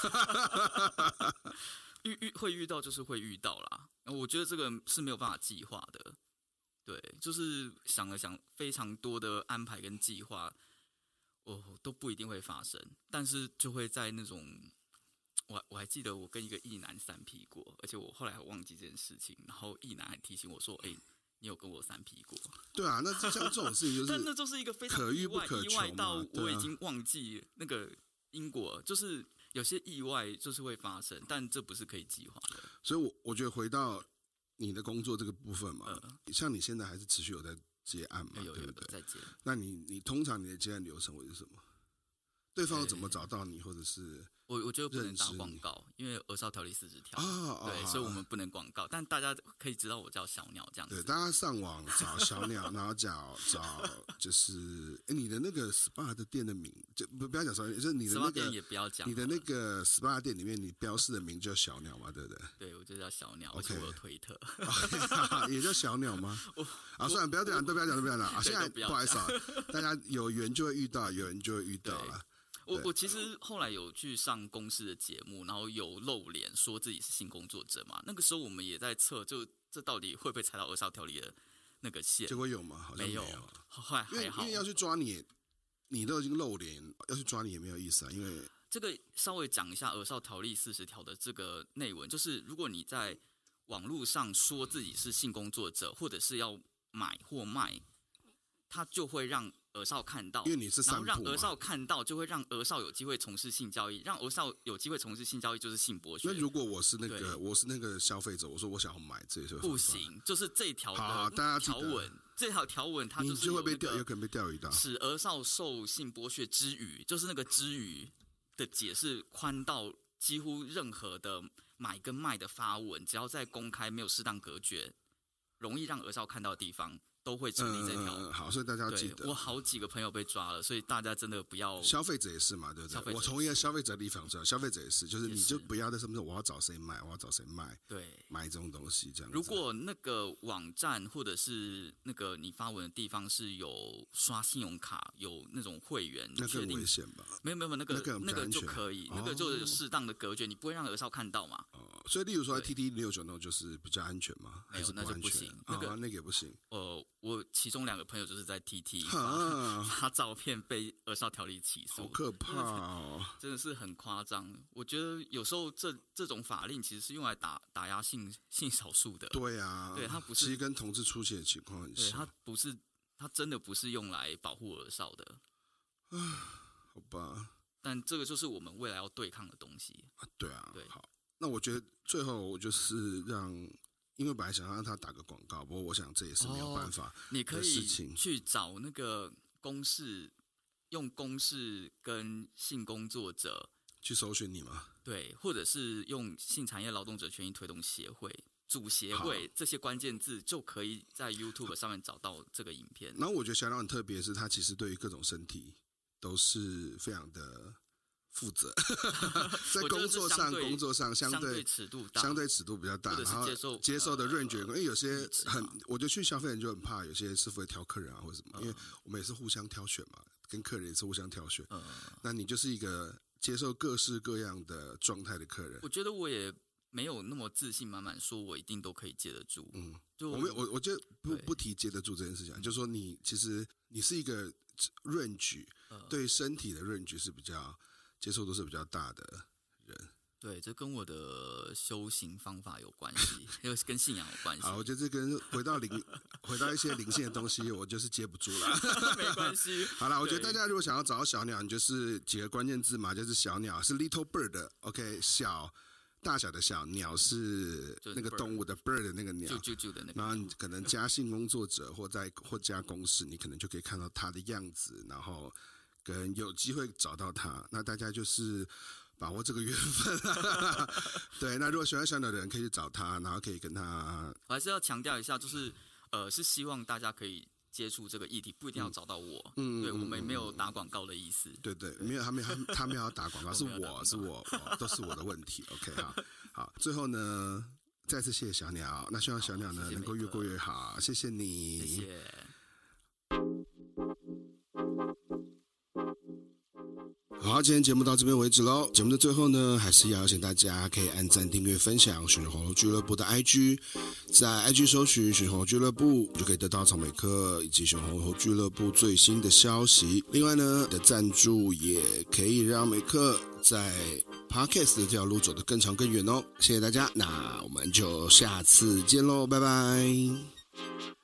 会遇到就是会遇到啦。我觉得这个是没有办法计划的。对，就是想了想，非常多的安排跟计划，都不一定会发生，但是就会在那种，我还记得我跟一个异男3P 过，而且我后来还忘记这件事情，然后异男还提醒我说：“你有跟我3P 过？” 对啊，那像这种事情就是， 但那就是一个非常可遇不可求嘛， 意外到我已经忘记那个因果，就是有些意外就是会发生，但这不是可以计划的。 所以我觉得回到你的工作这个部分嘛，像你现在还是持续有在接案嘛， 有对不对？ 在接。 那你通常你的接案流程会是什么？对方怎么找到你，或者是我觉得不能打广告，因为儿少条例40条，对，所以我们不能广告。但大家可以知道我叫小鸟这样子。 对，大家上网找小鸟，然后找就是你的那个 SPA 的店的名，就不要讲小鸟，就是你的那个 SPA 店也不要讲， 你的那个 SPA 店里面你标示的名叫小鸟嘛，对不对？ 对，我就叫小鸟，而且我有推特， 也叫小鸟吗？算了，不要讲，都不要讲啊！现在不好意思啊，大家有缘就会遇到，有人就会遇到了。 我其实后来有去上公视的节目，然后有露脸说自己是性工作者嘛。那个时候我们也在测，就这到底会不会踩到儿少条例的那个线？ 结果有吗？好像没有。 后来还好， 因为要去抓你，你都已经露脸，要去抓你也没有意思啊。因为这个稍微讲一下儿少条例40条的这个内文，就是如果你在网络上说自己是性工作者，或者是要买或卖，他就会让儿少看到， 因为你是散步嘛， 然后让儿少看到，就会让儿少有机会从事性交易，让儿少有机会从事性交易就是性剥削。 那如果我是那个消费者，我说我想要买这些， 不行，就是这条的条文，这条条文它就是会被有可能被钓鱼到， 使儿少受性剥削之余，就是那个之余的解释宽到几乎任何的买跟卖的发文，只要在公开没有适当隔绝，容易让儿少看到的地方，都会成立这条。 好，所以大家要记得。 我好几个朋友被抓了，所以大家真的不要。 消费者也是嘛，对不对？我从一个消费者的立场说，消费者也是，就是你就不要在上面说我要找谁买，我要找谁卖， 对， 买这种东西这样子。 如果那个网站或者是那个你发文的地方是有刷信用卡，有那种会员， 那更危险吧？ 没有，那个就可以，那个就是适当的隔绝，你不会让儿少看到嘛。 所以，例如说 TT69那种就是比较安全吗？ 没有，那就不行。那个也不行。 我其中2个朋友就是在 TT 发照片被儿少条例起诉， 好可怕哦！ 真的是很夸张。我觉得有时候这种法令其实是用来打压性少数的。 对啊， 对，它不是， 其实跟同志出血的情况很像。 对，它真的不是用来保护儿少的。 好吧。 但这个就是我们未来要对抗的东西。 对啊，对，好。 那我觉得最后我就是因为本来想让他打个广告，不过我想这也是没有办法你可的事以情。 去找那个公示，用公示跟性工作者去搜寻你吗？ 对，或者是用性产业劳动者权益推动协会、主协会这些关键字，就可以在 YouTube 上面找到这个影片。 然后我觉得小鸟很特别，是他其实对于各种身体都是非常的负责，在工作上相对尺度大， 相对尺度比较大，然后接受的range，因为有些我觉得去消费人就很怕，有些师傅会挑客人啊或者什么，因为我们也是互相挑选嘛，跟客人也是互相挑选。那你就是一个接受各式各样的状态的客人。 我觉得我也没有那么自信满满，说我一定都可以接得住。 我觉得不提接得住这件事情，就是说其实你是一个 range，对身体的 range 是比较接受度是比较大的人。 对，这跟我的修行方法有关系，又跟信仰有关系。 好，我觉得这跟回到一些灵性的东西，我就是接不住了。 没关系。 好了，我觉得大家如果想要找到小鸟，你就是几个关键字嘛，就是小鸟是 little bird，OK， 小大小的小，鸟是那个动物的 bird 的那个鸟， 啾的那个。 然后你可能加性工作者或加公式，你可能就可以看到它的样子，然后跟有机会找到它。那大家就是把握这个缘分对，那如果喜欢小鸟的人可以去找他，然后可以跟他。 我还是要强调一下，就是是希望大家可以接触这个议题，不一定要找到我。对，我们没有打广告的意思。 对，没有，他没有要打广告，是我都是我的问题。OK， 好，最后呢，再次谢谢小鸟，那希望小鸟呢能够越过越好，谢谢你， 谢谢。 好，今天节目到这边为止咯。节目的最后呢，还是邀请大家可以按赞、订阅、分享寻红楼俱乐部的 IG， 在 IG 搜寻寻红楼俱乐部，就可以得到草莓课以及寻红楼俱乐部最新的消息。另外呢，你的赞助也可以让美课在 Podcast 的这条路走得更长更远哦。谢谢大家，那我们就下次见咯，拜拜。